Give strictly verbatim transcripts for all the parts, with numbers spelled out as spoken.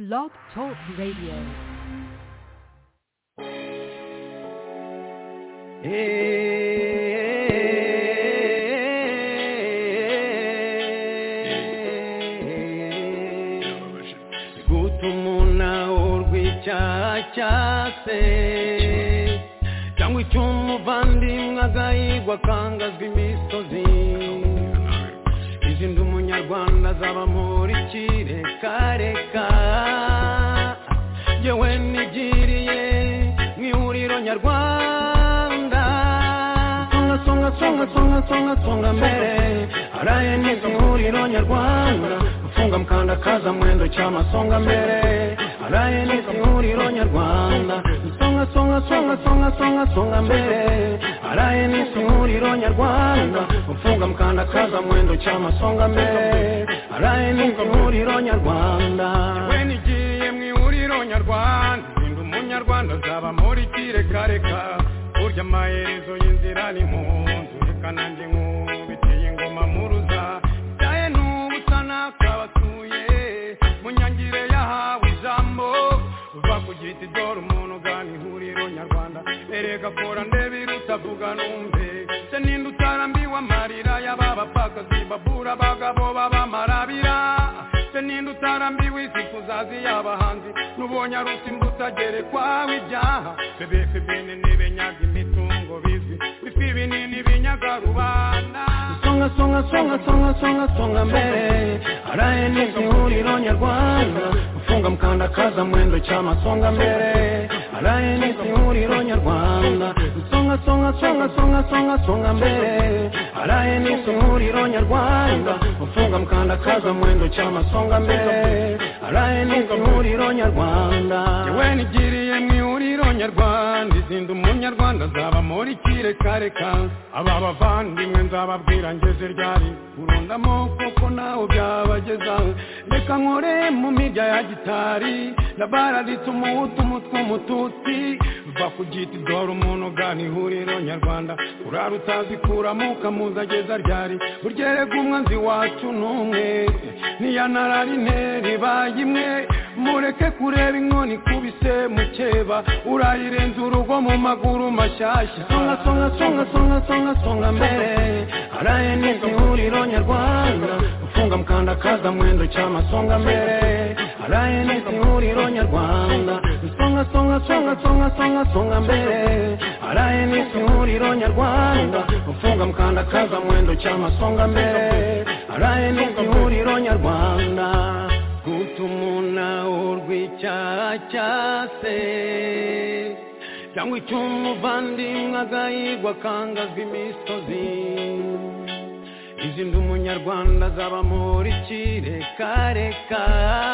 Blog Talk Radio. Gutumuna urwicyacase cyangwa icyumuvandimwe agahigwa kangazwa imisozi izindi umunyarwanda zaba muri kirekareka yewe nigiriye mwihuriro nyarwanda songa songa songa songa songa songa mbere araye neza mwihuriro nyarwanda funga mkanda kaza mwendo chama songa mbere araye neza mwihuriro nyarwanda songa songa songa songa songa songa mbere araye neza mwihuriro nyarwanda funga mkanda kaza mwendo chama songa mbere araye neza mwihuriro nyarwanda yewe nigiye mwihuriro nyarwanda ndi umunyarwanda zaba muri kirekareka urya amaherezo y'inzira ni mu nzu reka nanjye nkubitiye ingoma muruza byaye n'ubusa nakabatuye mu nyangire yahawe ijambo uva ku giti dore umuntu ugana ihuriro nyarwanda erega kora ndebe irutavuga numve se ninde utarambiwe amarira y'ababapfakazi babura abagabo b'abamarabira se ninde utarambiwe isi kuzazi y'abahanzi n'ubonye arusi mbutagere kwawe ibyaha bebefe bene n'ibenyaga imitungo bizwi bifi binini binyaga rubanda songa songa songa songa songa songa mbere araye neza ihuriro nyarwanda ufunga mkanda kaza mwendo chama songa mbere araye neza ihuriro nyarwanda songa songa songa songa songa songa mbere araye neza ihuriro nyarwanda ufunga mkanda kaza mwendo chama songa mbere araye neza ihuriro nyarwanda yewe nigiriye mwihuriro nyarwanda izindi umunyarwanda zaba muri kirekareka aba bavandimwe nzababwira ngeze ryari urundamo kuko nawe byabageza reka nkore mu mirya ya gitari na baraditse umuhutu umutwe umututsi va ku giti dore umuntu ugana ihuriro nyarwanda urara utazikuramo ukamuza ageza ryari uryerega umwanzi wacu n'umwe niyanararine ribaye imwe mureke kureba inkoni kubise mukeba urayirenza urugo mu maguru mashyashya songa songa songa songa songa songa mbere araye neza ihuriro nyarwanda ufunga mkanda kaza mwendo chama songa mbere araye neza ihuriro nyarwanda songa songa songa songa songa songa mbere araye neza ihuriro nyarwanda ufunga mkanda kaza mwendo chama songa mbere araye neza ihuriro nyarwanda gutumuna urwicyacase cyangwa icyumuvandimwe agahigwa kangazwa imisozi izindi umunyarwanda zaba muri kirekareka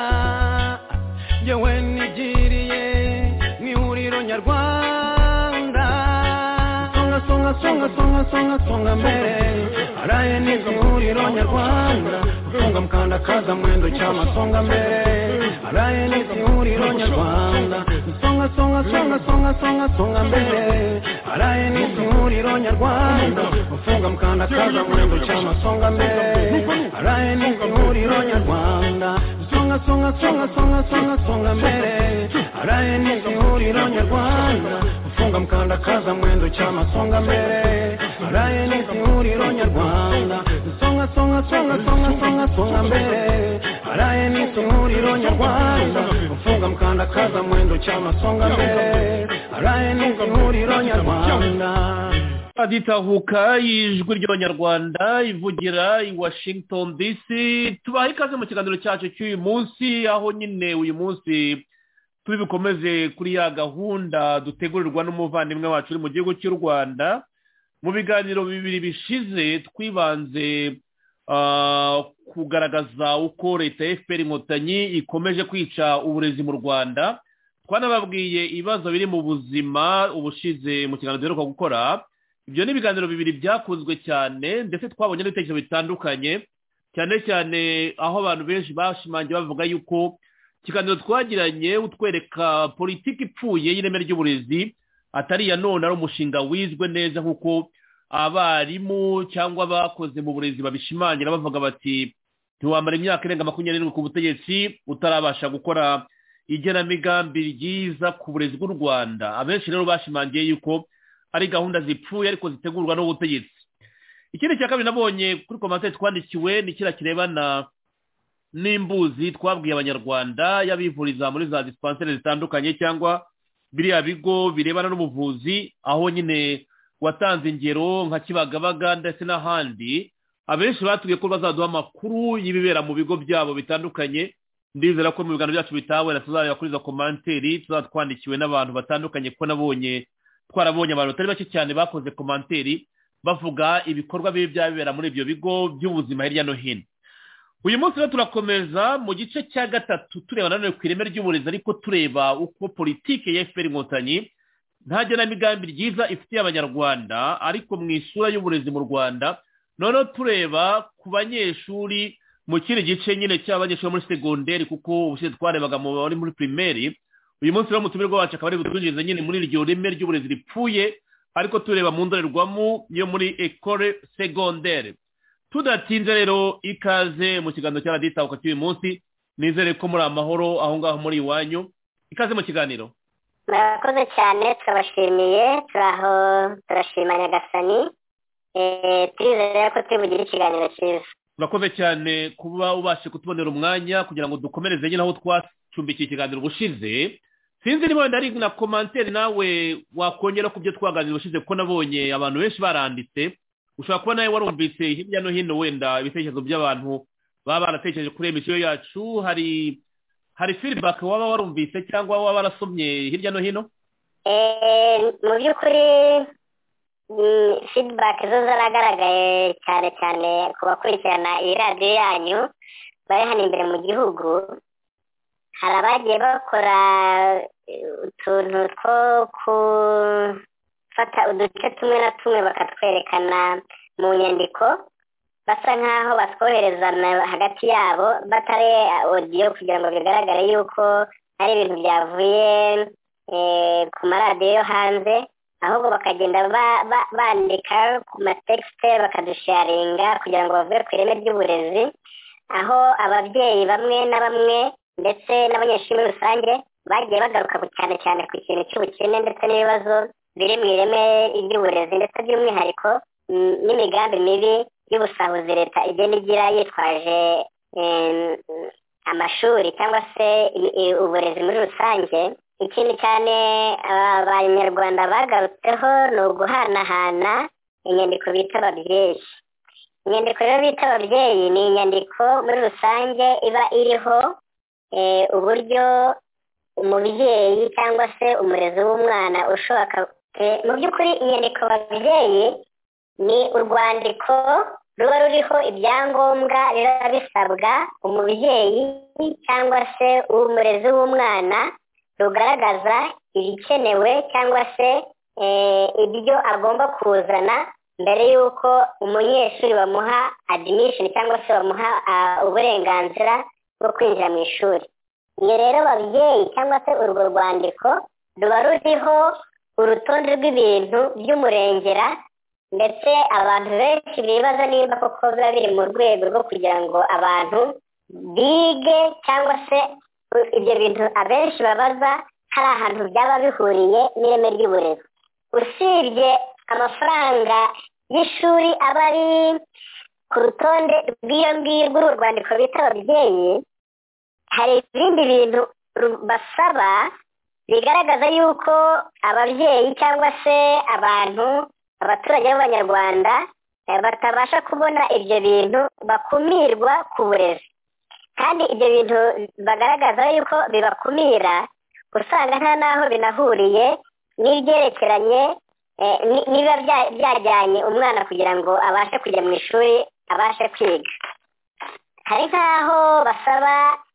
yewe nigiriye mwihuriro nyarwanda songa songa songa songa songa songa mbere araye neza ihuriro nyarwanda ufunga mkanda kaza mwendo chama songa mbere araye neza ihuriro nyarwanda songa songa songa songa songa songa mbere araye neza ihuriro nyarwanda ufunga mkanda kaza mwendo chama songa mbere araye neza ihuriro nyarwanda songa songa songa songa songa songa mbere araye neza ihuriro nyarwanda ufunga mkanda kaza mwendo chama songa mbere araye neza ihuriro nyarwanda songa songa songa songa songa songa mbere araye neza ihuriro nyarwanda ufunga mkanda kaza mwendo chama songa mbere araye neza ihuriro nyarwanda aditahuka ijwi ry'abanyarwanda ivugira i Washington D C tubaha ikaze mu kiganiro cyacu cy'uyu munsi aho nyine uyu munsi turi bukomeze kuri ya gahunda dutegurirwa n'umuvandimwe wacu uri mu gihugu cy'u Rwanda mu biganiro bibiri bishize twibanze kugaragaza uko leta ya F P R inkotanyi ikomeje kwica uburezi mu Rwanda twanababwiye ibibazo biri mu buzima ubushize mu kiganiro duheruka gukora ibyo ni ibiganiro bibiri byakunzwe cyane ndetse twabonye n'ibitekerezo bitandukanye cyane cyane aho abantu benshi bashimangiye bavuga yuko ikiganiro twagiranye utwereka politiki ipfuye y'ireme ry'uburezi atari iya none ari umushinga wizwe neza nk'uko abarimu cyangwa abakoze mu burezi babishimangira bavuga bati ntiwamara imyaka irenga makumyabiri n'irindwi ku butegetsi utarabasha gukora igenamigambi ryiza ku burezi bw'u Rwanda. Abenshi rero bashimangiye yuko ari gahunda zipfuye ariko zitegurwa n'ubutegetsi. Ikindi cya kabiri nabonye kuri commentaire twandikiwe ni kira kirebana n'imbuzi twabwiye abanyarwanda yabivuriza muri za dispensaire zitandukanye cyangwa biriya bigo birebana n'ubuvuzi, aho nyine watanze ingero nka Kibagabaga ndetse n'ahandi. Abenshi batubwiye ko bazaduha amakuru y'ibibera mu bigo byabo bitandukanye. Ndizera ko mu biganiro byacu bitawe na tuzareba kuri za commentaire tuzatwandikiwe n'abantu batandukanye, ko nabonye twarabonye abantu batari bake cyane bakoze commentaire bavuga ibikorwa bibi byabera muri ibyo bigo by'ubuzima hirya no hino. Uyu munsi rero turakomeza mu gice cya gatatu tureba nanone ku ireme ry'uburezi, ariko tureba uko politike ya F P R Inkotanyi nta genamigambi ryiza ifitiye abanyarwanda ariko mu isura y'uburezi mu Rwanda. Noneho tureba ku banyeshuri mu kindi gice nyine cy'abanyeshuri muri segonderi, kuko ubushize twarebaga mu bari muri primaire. Uyu munsi rero mutumirwa wacu akaba ari gutungiriza nyine muri iryo reme ry'uburezi ripfuye, ariko tureba mu ndorerwamo yo muri école secondaire. Tudatinze rero ikaze mu kiganiro cya Radio Itahuka cy'uyu munsi. Nizere ko muri amahoro aho ngaho muri iwanyu. Ikaze mu kiganiro. Murakoze cyane, turabashimiye, turaho turashima Nyagasani. Eh twizere ko tubugira ikiganiro cyiza. Murakoze cyane kuba ubashe kutubonera umwanya kugira ngo dukomereze nyine aho twacumbikiye ikiganiro bushize. Sinzi niba wenda ari na commentaire nawe wakongera ku byo twaganira bushize, ko nabonye abantu benshi baranditse. Ushobora kuba nawe warumvise hirya no hino wenda ibitekerezo by'abantu baba baratekereje kuri emisiyo yacu. Hari hari feedback waba warumvise cyangwa waba warasomye hirya no hino? Eh mu by'ukuri feedback zo zaragaragaye cyane cyane ku bakurikirana iyi radio yanyu bari hano imbere mu gihugu. Hari abagiye bakora utuntu two gufata uduce tumwe na tumwe bakatwerekana mu nyandiko, basa nkaho batwoherezana hagati yabo batari audio kugira ngo bigaragare yuko ari ibintu byavuye ku maradiyo yo hanze, ahubwo bakagenda bandika ku matexte bakadusharinga kugira ngo bavuge ku ireme ry'uburezi, aho ababyeyi bamwe na bamwe ndetse n'abanyeshuri muri rusange bagiye bagaruka cyane cyane ku kintu cy'ubukene ndetse n'ibibazo biri mu ireme ry'uburezi, ndetse by'umwihariko n'imigambi mibi y'ubusahuzi leta igenda igira yitwaje amashuri cyangwa se uburezi muri rusange. Ikindi cyane abanyarwanda bagarutseho ni uguhanahana inyandiko bita ababyeyi. Inyandiko rero bita ababyeyi ni inyandiko muri rusange iba iriho uburyo umubyeyi cyangwa se umurezi w'umwana ushobora. Mu by'ukuri inyandiko ababyeyi ni urwandiko ruba ruriho ibyangombwa biba bisabwa umubyeyi cyangwa se umurezi w'umwana, rugaragaza ibikenewe cyangwa se ibyo agomba kuzana mbere y'uko umunyeshuri bamuha admission cyangwa se bamuha uburenganzira bwo kwinjira mu ishuri. Iyo rero babyeyi cyangwa se urwo rwandiko ruba ruriho urutonde rw'ibintu by'umurengera, ndetse abantu benshi bibaza niba koko biba biri mu rwego rwo kugira ngo abantu bige, cyangwa se ibyo bintu abenshi babaza hari ahantu byaba bihuriye n'ireme ry'uburezi. Usibye amafaranga y'ishuri aba ari ku rutonde rw'iyo ngirwo uru rwandiko bita ababyeyi, hari ibindi bintu basaba bigaragaza yuko ababyeyi cyangwa se abantu abaturage b'abanyarwanda batabasha kubona ibyo bintu, bakumirwa ku burezi. Kandi ibyo bintu bagaragaza yuko bibakumira usanga nta naho binahuriye n'ibyerekeranye niba byajyanye umwana kugira ngo abashe kujya mu ishuri abashe kwiga. Hari nk'aho basaba,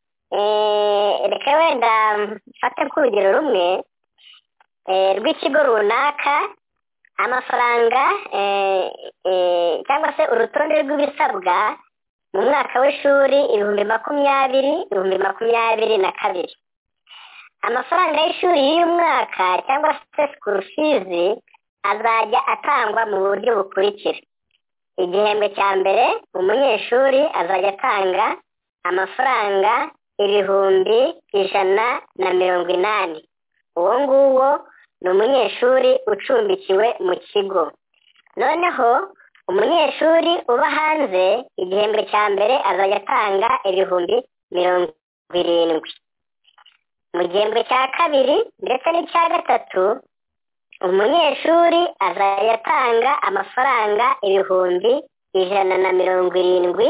reka wenda mfate nk'urugero rumwe rw'ikigo runaka, amafaranga cyangwa se urutonde rw'ibisabwa mu mwaka w'ishuri ibihumbi makumyabiri ibihumbi makumyabiri na kabiri. Amafaranga y'ishuri y'uyu mwaka cyangwa se school fees azajya atangwa mu buryo bukurikira. Igihembwe cya mbere umunyeshuri azajya atanga amafaranga ibihumbi ijana na mirongo inani. Uwo nguwo ni umunyeshuri ucumbikiwe mu kigo. Noneho umunyeshuri uba hanze igihembwe cya mbere azajya atanga ibihumbi mirongo irindwi. Mu gihembwe cya kabiri ndetse n'icya gatatu umunyeshuri azajya atanga amafaranga ibihumbi ijana na mirongo irindwi.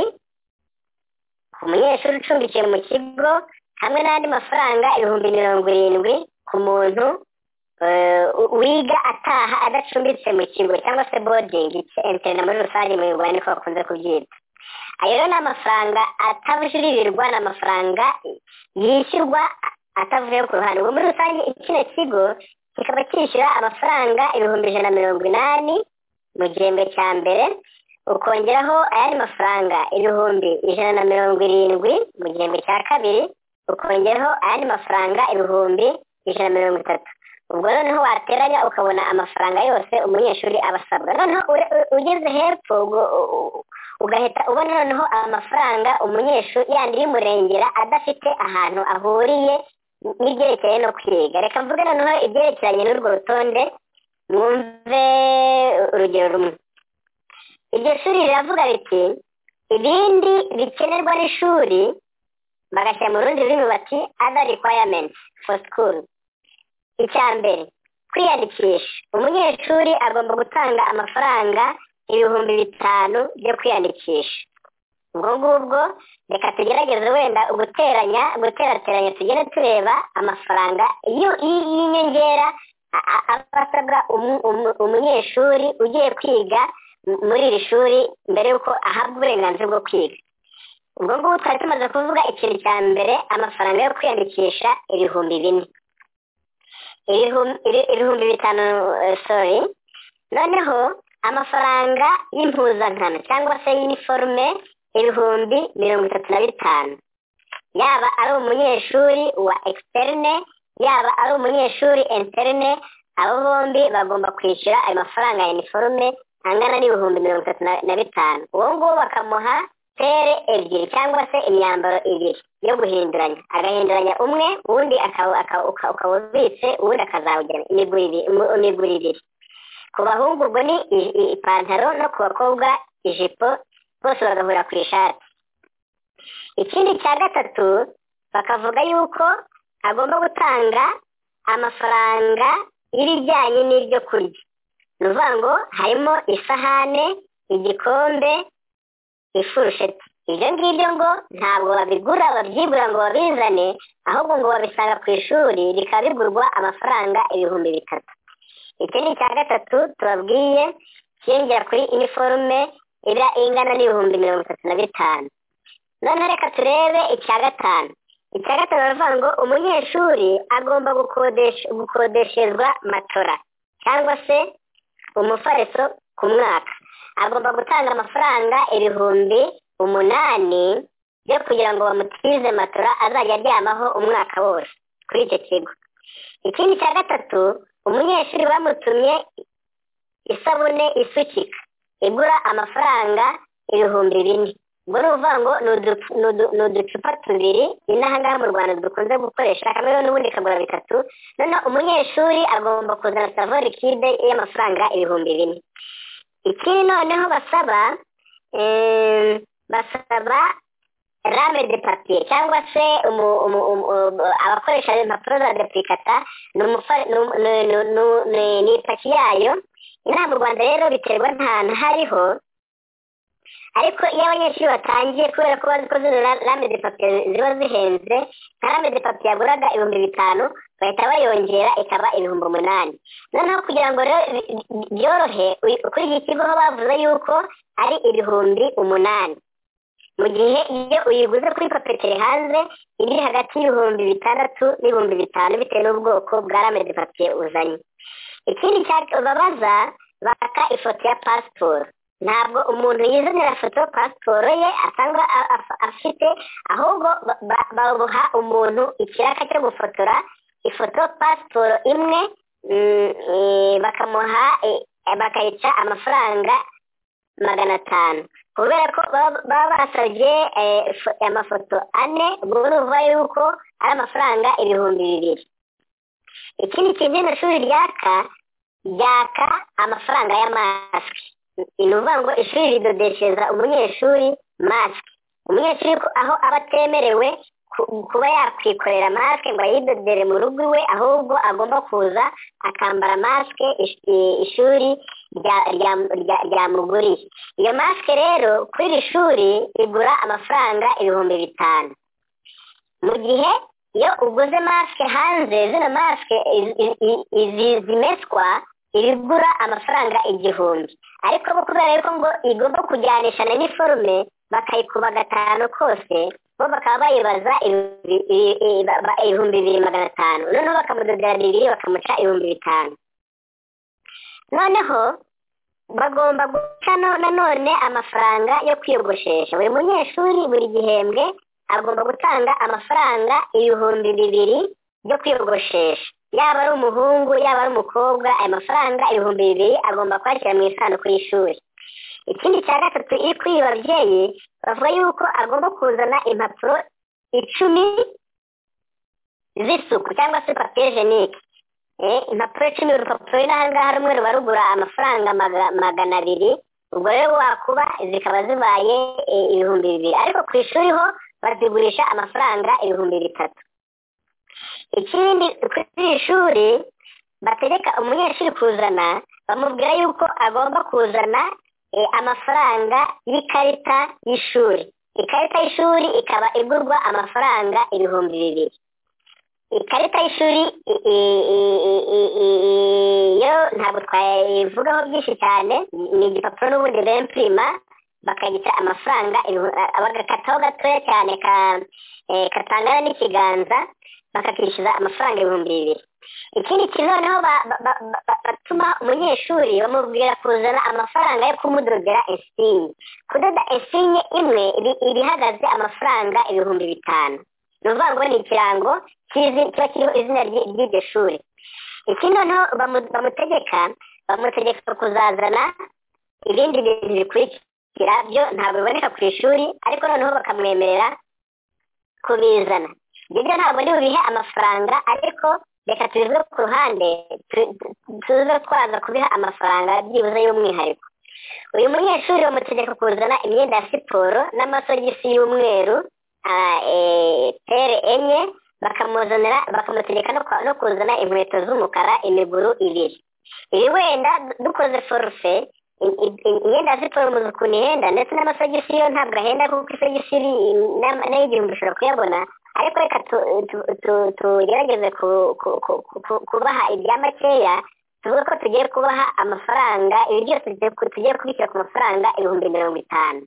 Umunyeshuri ucumbikiye mu kigo hamwe n'andi mafaranga ibihumbi mirongo irindwi ku muntu wiga ataha adacumbitse mu kigo cyangwa se boarding interna muri rusange mu Rwanda niko bakunze kubyita. Ayo rero ni amafaranga atabujuririrwa, ni amafaranga yishyurwa atavuye ku ruhande. Muri rusange kino kigo kikaba kishyura amafaranga ibihumbi ijana na mirongo inani mu gihembwe cya mbere, ukongeraho ayandi mafaranga ibihumbi ijana na mirongo irindwi mu gihembwe cya kabiri, ukongeraho ayandi mafaranga ibihumbi ijana na mirongo itatu. Ubwo noneho wateranya ukabona amafaranga yose umunyeshuri abasabwa. Noneho ugeze hepfo ugahita ubona noneho amafaranga umunyeshuri yandi y'umurengera adafite ahantu ahuriye n'ibyerekeye no kwiga. Reka mvuge noneho ibyerekeranye n'urwo rutonde mwumve urugero rumwe. Iryo shuri riravuga riti ibindi bikenerwa n'ishuri, bagashyira mu rundi rurimi bati other requirements for school. Icya mbere, kwiyandikisha. Umunyeshuri agomba gutanga amafaranga ibihumbi bitanu byo kwiyandikisha. Ubwo ngubwo reka tugerageze wenda guteranya guterateranya tugende tureba amafaranga y'inyongera abasabwa umunyeshuri ugiye kwiga muri iri shuri mbere y'uko ahabwa uburenganzira bwo kwiga. Ubwo ngubwo twari tumaze kuvuga ikintu cya mbere, amafaranga yo kwiyandikisha ibihumbi bine ibihumbi bitanu sorry. Noneho amafaranga y'impuzankano cyangwa se y'iniforume ibihumbi mirongo itatu na bitanu, yaba ari umunyeshuri wa externe yaba ari umunyeshuri interne, abo bombi bagomba kwishyura ayo mafaranga ya iniforume angana n'ibihumbi mirongo itatu na bitanu. Uwo nguwo bakamuha pere ebyiri cyangwa se imyambaro ibiri yo guhinduranya, agahinduranya umwe uwundi akawubitse uwundi akazawugena imiguru ibiri. Ku bahungu ubwo ni ipantaro no ku bakobwa ijipo, bose bagahura ku ishati. Ikindi cya gatatu bakavuga yuko agomba gutanga amafaranga y'ibijyanye n'iryo kurya. Ni ukuvuga ngo harimo isahane, igikombe, ifurusheti. Ibyo ngibyo ngo ntabwo babigura babyigura ngo babizane, ahubwo ngo babisanga ku ishuri bikaba bigurwa amafaranga ibihumbi bitatu. Iki ni icya gatatu tubabwiye kiyongera kuri iniforume iba ingana n'ibihumbi mirongo itatu na bitanu. Noneho reka turebe icya gatanu. Icya gatanu baravuga ngo umunyeshuri agomba gukodeshezwa matora cyangwa se umufariso ku mwaka. Agomba gutanga amafaranga ibihumbi umunani byo kugira ngo bamutize matora azajya aryamaho umwaka wose kuri icyo kigo. Ikindi cya gatatu, umunyeshuri bamutumye isabune isukika igura amafaranga ibihumbi bine. Ubwo ni ukuvuga ngo ni uducupa tubiri inaha ngaha mu Rwanda dukunze gukoresha, kamwe n'ubundi kagura bitatu. Noneho umunyeshuri agomba kuzana savo likide y'amafaranga ibihumbi bine. Ikindi noneho basaba basaba rame de papier cyangwa se abakoresha impapuro za duplicata ni ipaki yayo. Inaha mu Rwanda rero biterwa n'ahantu hariho, ariko iyo abanyeshuri batangiye kubera ko bazi ko zino rame de papier ziba zihenze, nka rame de papier yaguraga ibihumbi bitanu bahita bayongera ikaba ibihumbi umunani. Noneho kugira ngo rero byorohe kuri iki kigo ho bavuze yuko ari ibihumbi umunani, mu gihe iyo uyiguze kuri papetere hanze iri hagati y'ibihumbi bitandatu n'ibihumbi bitanu bitewe n'ubwoko bwa rame de papier uzanye. Ikindi babaza baka ifoto ya pasiporo. Ntabwo umuntu yizanira foto pasiporo ye asanga afite, ahubwo babuha umuntu ikiraka cyo gufotora ifoto pasiporo imwe, bakamuha bakayica amafaranga magana atanu. kubera ko baba basabye amafoto ane ubwo nuvuga yuko ari amafaranga ibihumbi bibiri. Ikindi kintu ino shuri ryaka ryaka amafaranga ya masike. Ni ukuvuga ngo ishuri ridodeshereza umunyeshuri masike. Umunyeshuri aho aba atemerewe kuba yakwikorera masike ngo ayidodere mu rugo iwe, ahubwo agomba kuza akambara masike ishuri ryamuguriye. Iyo masike rero kuri iri shuri igura amafaranga ibihumbi bitanu, mu gihe iyo uguze masike hanze zino masike zimeswa irigura amafaranga igihumbi, ariko bo kubera yuko ngo igomba kujyanisha na niforume bakayikuba gatanu kose, bo bakaba bayibaza ibihumbi bibiri magana atanu, noneho bakamudodera bibiri bakamuca ibihumbi bitanu. Noneho bagomba guca nanone amafaranga yo kwiyogoshesha. Buri munyeshuri buri gihembwe agomba gutanga amafaranga ibihumbi bibiri byo kwiyogoshesha, yaba ari umuhungu yaba ari umukobwa. Ayo mafaranga ibihumbi bibiri agomba kwakira mu isanduku y'ishuri. Ikindi cya gatatu iri kuri babyeyi bavuga yuko agomba kuzana impapuro icumi z'isuku cyangwa se papiye jenike. Impapuro icumi, urupapuro n'ahangaha rumwe ruba rugura amafaranga magana abiri, ubwo rero wakuba zikaba zibaye ibihumbi bibiri, ariko ku ishuri ho bazigurisha amafaranga ibihumbi bitatu. Ikindi kuri iri shuri bategeka umunyeshuri kuzana, bamubwira yuko agomba kuzana amafaranga y'ikarita y'ishuri. Ikarita y'ishuri ikaba igurwa amafaranga ibihumbi bibiri. Ikarita y'ishuri yo ntabwo twayivugaho byinshi cyane, ni igipapuro n'ubundi bempirima bakagita amafaranga bagakataho gatoya cyane katangana n'ikiganza, bakakishyuza amafaranga ibihumbi bibiri. Ikindi kintu noneho batuma umunyeshuri bamubwira kuzana amafaranga yo kumudodera esinye. Kudoda esinye imwe iba ihagaze amafaranga ibihumbi bitanu. Ni ukuvuga ngo ni ikirango kiba kiriho izina ry'iryo shuri. Ikindi noneho bamutegeka bamutegeka kuzazana ibindi bintu bikurikira, byo ntabwo biboneka ku ishuri, ariko noneho bakamwemerera kubizana. Ibyo ntabwo ndi bubihe amafaranga, ariko reka tubivuge ku ruhande, tuze twaza kubiha amafaranga byibuze y'umwihariko. Uyu munyeshuri bamutegeka kuzana imyenda ya siporo n'amasogisi y'umweru pere enye, bakamuzanira bakamutegeka no kuzana inkweto z'umukara imiguru ibiri. Ibi wenda dukoze forufe, imyenda ya siporo muzi ukuntu ihenda, ndetse n'amasogisi yo ntabwo ahenda kuko isogisi nayo igihumbi ushobora kuyabona, ariko reka tugerageze kubaha ibya makeya, tuvuga ko tugiye kubaha amafaranga, ibi byose tugiye kubishyira ku mafaranga ibihumbi mirongo itanu.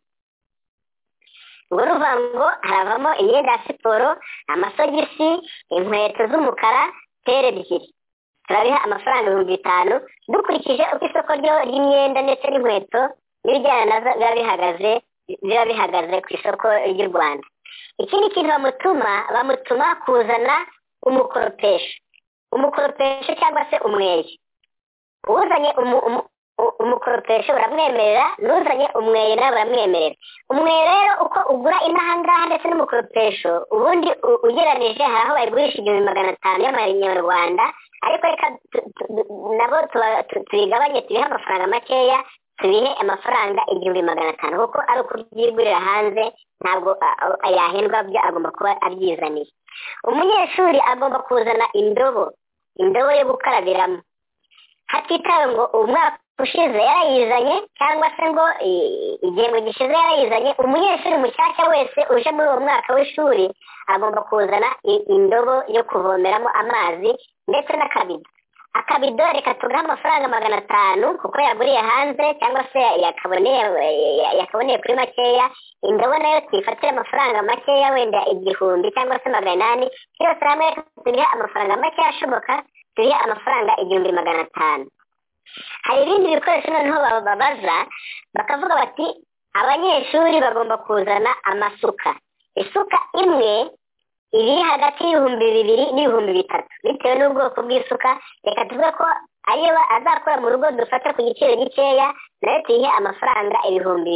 Ubwo ruvuga ngo haravamo imyenda ya siporo, amasogisi, inkweto z'umukara pere ebyiri, turabiha amafaranga ibihumbi bitanu, dukurikije uko isoko ry'imyenda ndetse n'inkweto n'ibijyana nazo biba bihagaze biba bihagaze ku isoko ry'u Rwanda. Ikindi kintu bamutuma bamutuma kuzana umukoropesho umukoropesho cyangwa se umweyo. Uzanye umukoropesho baramwemerera, n'uzanye umweyo nawe baramwemerera. Umweyo rero uko ugura inahangaha ndetse n'umukoropesho ubundi ugeranije hari aho bayigurisha igihumbi magana atanu y'amanyarwanda, ariko reka nabo tubigabanye tubihe amafaranga makeya, tubihe amafaranga igihumbi magana atanu, kuko ari ukubyigurira hanze ntabwo yahendwa, byo agomba kuba abyizaniye. Umunyeshuri agomba kuzana indobo indobo yo gukarabiramo, hatitawe ngo umwaka ushize yarayizanye cyangwa se ngo igihembwe gishize yarayizanye. Umunyeshuri mushyashya wese uje muri uwo mwaka w'ishuri agomba kuzana indobo yo kuvomeramo amazi ndetse n'akabido. Akabido reka tugaha amafaranga magana atanu kuko yaguriye hanze cyangwa se yakaboneye yakaboneye kuri makeya. Indobo nayo twifatire amafaranga makeya, wenda igihumbi cyangwa se magana inani, yose hamwe turihe amafaranga makeya ashoboka, turihe amafaranga igihumbi magana atanu. Hari ibindi bikoresho noneho bababaza bakavuga bati abanyeshuri bagomba kuzana amasuka. Isuka imwe iri hagati y'ibihumbi bibiri n'ibihumbi bitatu bitewe n'ubwoko bw'isuka. Reka tuvuge ko ariyo azakora mu rugo dufata ku giciro gikeya, nayo tuyihe amafaranga ibihumbi bibiri.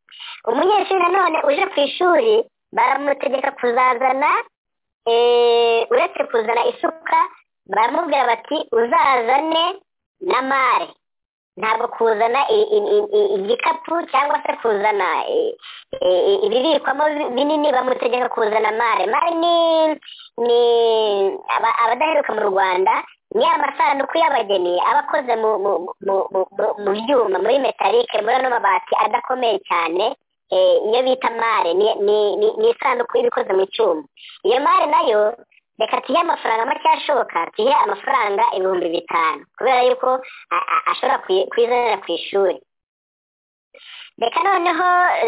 umunyeshuri nanone uje ku ishuri baramutegeka kuzazana uretse kuzana isuka baramubwira bati uzazane na mare, ntabwo kuzana igikapu cyangwa se kuzana ibibikwamo binini, bamutegeka kuzana mare. Mare ni abadaheruka mu Rwanda ni amasanduku y'abageni aba akoze mu byuma, muri metalike, muri ano mabati adakomeye cyane, iyo bita mare ni isanduku iba ikoze mu cyuma. Iyo mare nayo reka tuhe amafaranga make ashoboka, tuhe amafaranga ibihumbi bitanu kubera yuko ashobora kwizanira ku ishuri. Reka noneho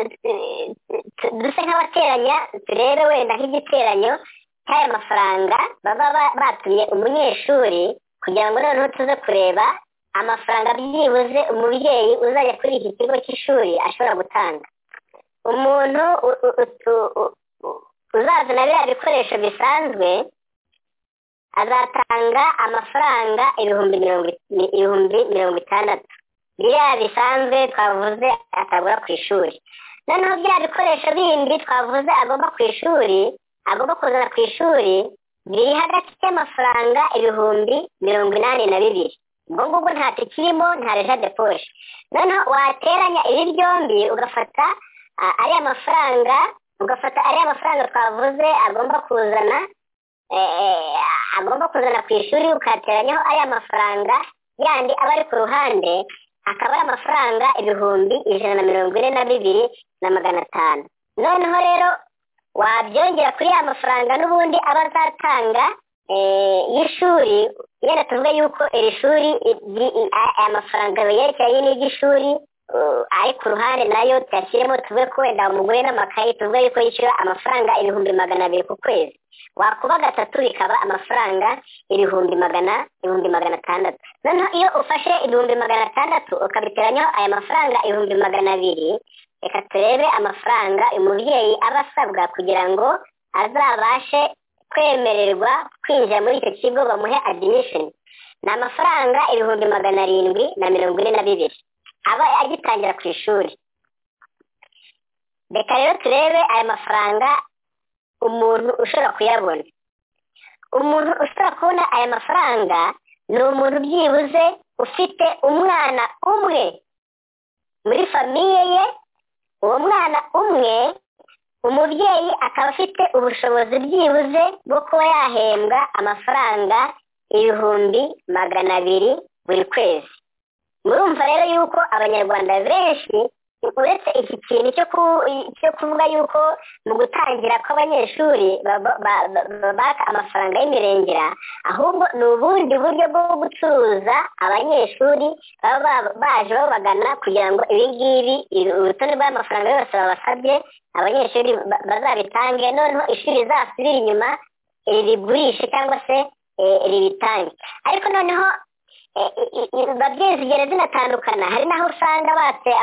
duse nk'abateranya turebe wenda nk'igiteranyo cy'aya mafaranga baba batumye umunyeshuri, kugira ngo noneho tuze kureba amafaranga byibuze umubyeyi uzajya kuri iki kigo cy'ishuri ashobora gutanga. Umuntu uzazana biriya bikoresho bisanzwe azatanga amafaranga ibihumbi mirongo itandatu, biriya bisanzwe twavuze atagura ku ishuri. Noneho biriya bikoresho bindi twavuze agomba ku ishuri, agomba kuzana ku ishuri, biri hagati y'amafaranga ibihumbi mirongo inani na bibiri. ubwo ngubwo nta tikirimo, nta reja de poshe. Noneho wateranya ibi byombi ugafata ariya mafaranga, ugafata ariya mafaranga twavuze agomba kuzana agomba kuzana ku ishuri, ukateranyaho ariya mafaranga yandi aba ari ku ruhande, akaba ari amafaranga ibihumbi ijana na mirongo ine na bibiri na magana atanu. Noneho rero wabyongera kuri ya mafaranga n'ubundi aba azatanga y'ishuri, yenda tuvuge yuko iri shuri aya mafaranga yerekeranye n'iry'ishuri ari ku ruhande nayo tuyashyiremo, tuvuge ko wenda umugore n'amakayi tuvuge yuko yishyura amafaranga ibihumbi magana abiri ku kwezi, wakuba gatatu bikaba amafaranga ibihumbi magana ibihumbi magana atandatu. Noneho iyo ufashe ibihumbi magana atandatu ukabiteranyaho aya mafaranga ibihumbi magana abiri, reka turebe amafaranga umubyeyi aba asabwa kugira ngo azabashe kwemererwa kwinjira muri icyo kigo bamuhe admission. Ni amafaranga ibihumbi magana arindwi na mirongo ine na bibiri aba agitangira ku ishuri. Reka rero turebe aya mafaranga umuntu ushobora kuyabona. Umuntu ushobora kubona aya mafaranga ni umuntu byibuze ufite umwana umwe muri famiye ye. Uwo mwana umwe umubyeyi akaba afite ubushobozi byibuze bwo kuba yahembwa amafaranga ibihumbi magana abiri buri kwezi. Murumva rero yuko abanyarwanda benshi uretse iki kintu cyo kuvuga yuko mu gutangira kw'abanyeshuri baka amafaranga y'imirengera, ahubwo ni ubundi buryo bwo gucuruza abanyeshuri baba baje babagana kugira ngo ibi ngibi urutonde rw'amafaranga yose babasabye abanyeshuri bazabitange, noneho ishuri rizasubira inyuma ribigurishe cyangwa se ribitange. Ariko noneho babyeyi zigera zinatandukana, hari naho usanga batse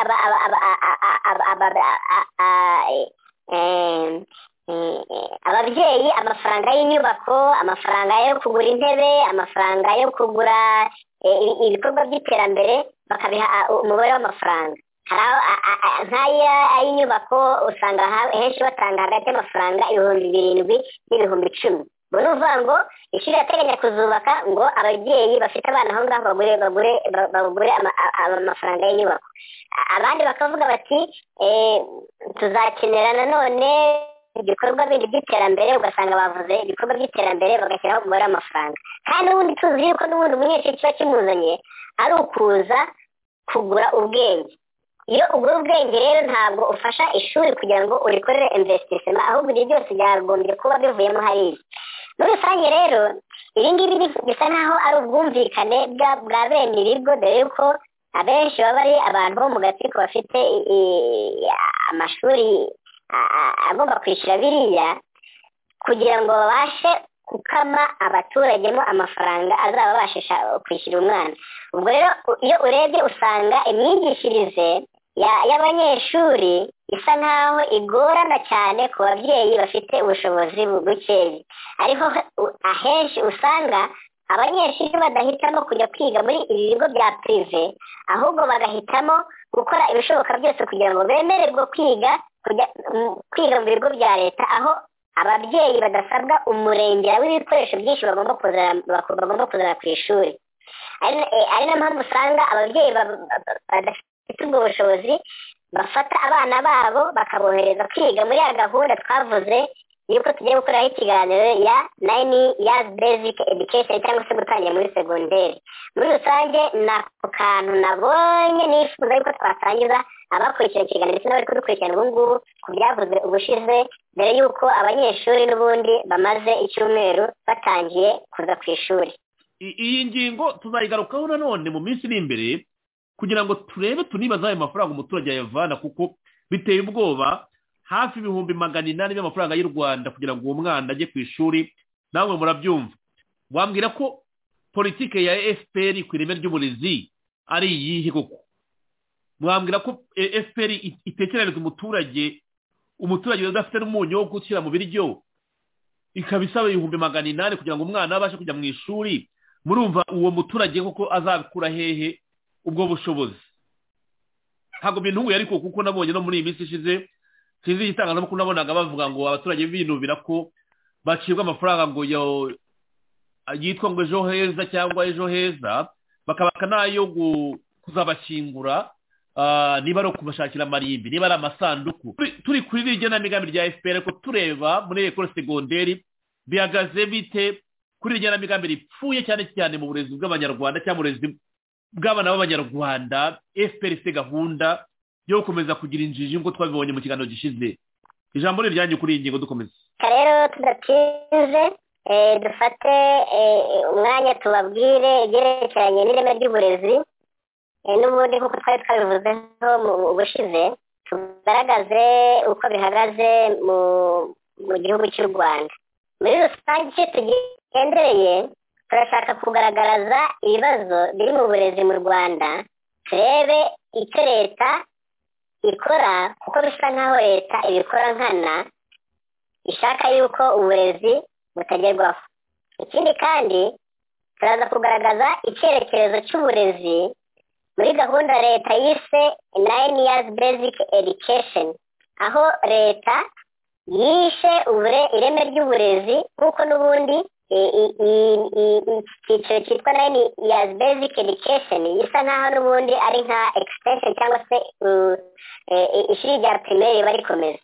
ababyeyi amafaranga y'inyubako, amafaranga yo kugura intebe, amafaranga yo kugura ibikorwa by'iterambere, bakabiha umubare w'amafaranga. Nk'aya ay'inyubako usanga henshi batanga hagati y'amafaranga ibihumbi birindwi n'ibihumbi icumi. Ubwo ni ukuvuga ngo ishuri yateganya kuzubaka ngo ababyeyi bafite abana aho ngaho bagure bagure bagure amafaranga y'inyubako. Abandi bakavuga bati tuzakenera nanone ibikorwa bindi by'iterambere, ugasanga bavuze ibikorwa by'iterambere bagashyiraho umubare w'amafaranga. Kandi n'ubundi tuzi yuko n'ubundi umunyeshuri kiba kimuzanye ari ukuza kugura ubwenge. Iyo ugura ubwenge rero ntabwo ufasha ishuri kugira ngo urikorere investissement, ahubwo ibyo byose byagombye kuba bivuyemo hariya. Muri rusange rero ibi ngibi bisa nkaho ari ubwumvikane bwa bene ibigo, dore yuko abenshi baba ari abantu bo mu gatsiko bafite amashuri agomba kwishyura biriya kugira ngo babashe gukama abaturagemo amafaranga azaba babashisha kwishyura umwana. Ubwo rero iyo urebye usanga imyigishirize y'abanyeshuri isa nkaho igorana cyane ku babyeyi bafite ubushobozi bukeya, ariho ahenshi usanga abanyeshuri badahitamo kujya kwiga muri ibi bigo bya prive ahubwo bagahitamo gukora ibishoboka byose kugira ngo bemererwe kwiga kujya kwiga mu bigo bya leta aho ababyeyi badasabwa umurengera w'ibikoresho byinshi bagomba kuzana bagomba kuzana ku ishuri. Ari na mpamvu usanga ababyeyi badafite ubwo bushobozi bafata abana babo bakabohereza kwiga muri ya gahunda twavuze yuko tugiye gukoraho ikiganiro ya nine years basic education cyangwa se gutangira muri segonderi. Muri rusange ni ako kantu nabonye nifuza yuko twatangiza abakurikira ikiganiro ndetse n'abari kudukurikirana ubu ngubu ku byavuze ubushize mbere yuko abanyeshuri n'ubundi bamaze icyumweru batangiye kuza ku ishuri. Iyi ngingo tuzayigarukaho nanone mu minsi iri imbere kugira ngo turebe tunibaza ayo mafaranga umuturage yayavana kuko biteye ubwoba. Hafi ibihumbi magana inani by'amafaranga y'u Rwanda kugira ngo uwo mwana ajye ku ishuri. Nawe murabyumva. Wambwira ko politike ya F P R ku ireme ry'uburezi ari iyihe koko? Mwambwira ko F P R itekerereza umuturage umuturage udafite n'umunyu wo gushyira mu biryo ikabisaba ibihumbi magana inani kugira ngo umwana abashe kujya mu ishuri. Murumva uwo muturage koko azabikura hehe ubwo bushobozi? Ntabwo bintunguye ariko kuko nabonye no muri iyi minsi ishize sinzi igitangazamakuru nabonaga bavuga ngo abaturage binubira ko bacibwa amafaranga ngo yitwa ngo ejo heza cyangwa ejo heza bakabaka nayo kuzabashyingura niba ari ukubashakira amarimbi niba ari amasanduku. Turi kuri iri genamigambi rya F P R ko tureba muri ekole segonderi bihagaze bite kuri iri genamigambi ripfuye cyane cyane mu burezi bw'abanyarwanda cyangwa burezi bw'abana b'abanyarwanda. F P R ifite gahunda yo gukomeza kugira injiji ngo twabibonye mu kiganiro gishize. Ijambo riryanjye kuri iyi ngingo dukomeze. Rero tudatinze dufate umwanya tubabwire ibyerekeranye n'ireme ry'uburezi n'ubundi nk'uko twari twabivuzeho mu bushize tugaragaze uko bihagaze mu gihugu cy'u Rwanda. Muri rusange icyo tugendereye turashaka kugaragaza ibibazo biri mu burezi mu Rwanda, turebe icyo leta ikora kuko bisa nkaho leta ibikora nkana ishaka yuko uburezi butagerwaho. Ikindi kandi turaza kugaragaza icyerekezo cy'uburezi muri gahunda leta yise nine years basic education aho leta yishe ireme ry'uburezi nk'uko n'ubundi icyiciro cyitwa nine years basic education isa nkaho n'ubundi ari nka extension cyangwa se ishuri rya primaire barikomeza.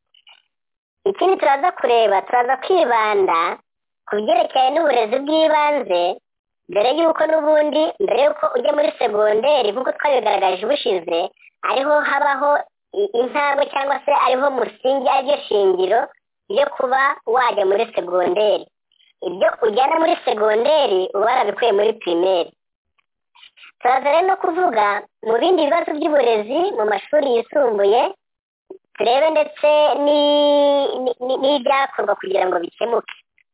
Ikindi turaza kureba turaza kwibanda ku byerekeye n'uburezi bw'ibanze mbere y'uko n'ubundi mbere y'uko ujya muri segonderi nk'uko twabigaragaje ubushize ariho habaho intambwe cyangwa se ariho musingi aryo shingiro ryo kuba wajya muri segonderi. Ibyo ujyana muri segonderi uba warabikuye muri primaire. Turaza rero no kuvuga mu bindi bibazo by'uburezi mu mashuri yisumbuye turebe ndetse n'ibyakorwa kugira ngo bikemuke.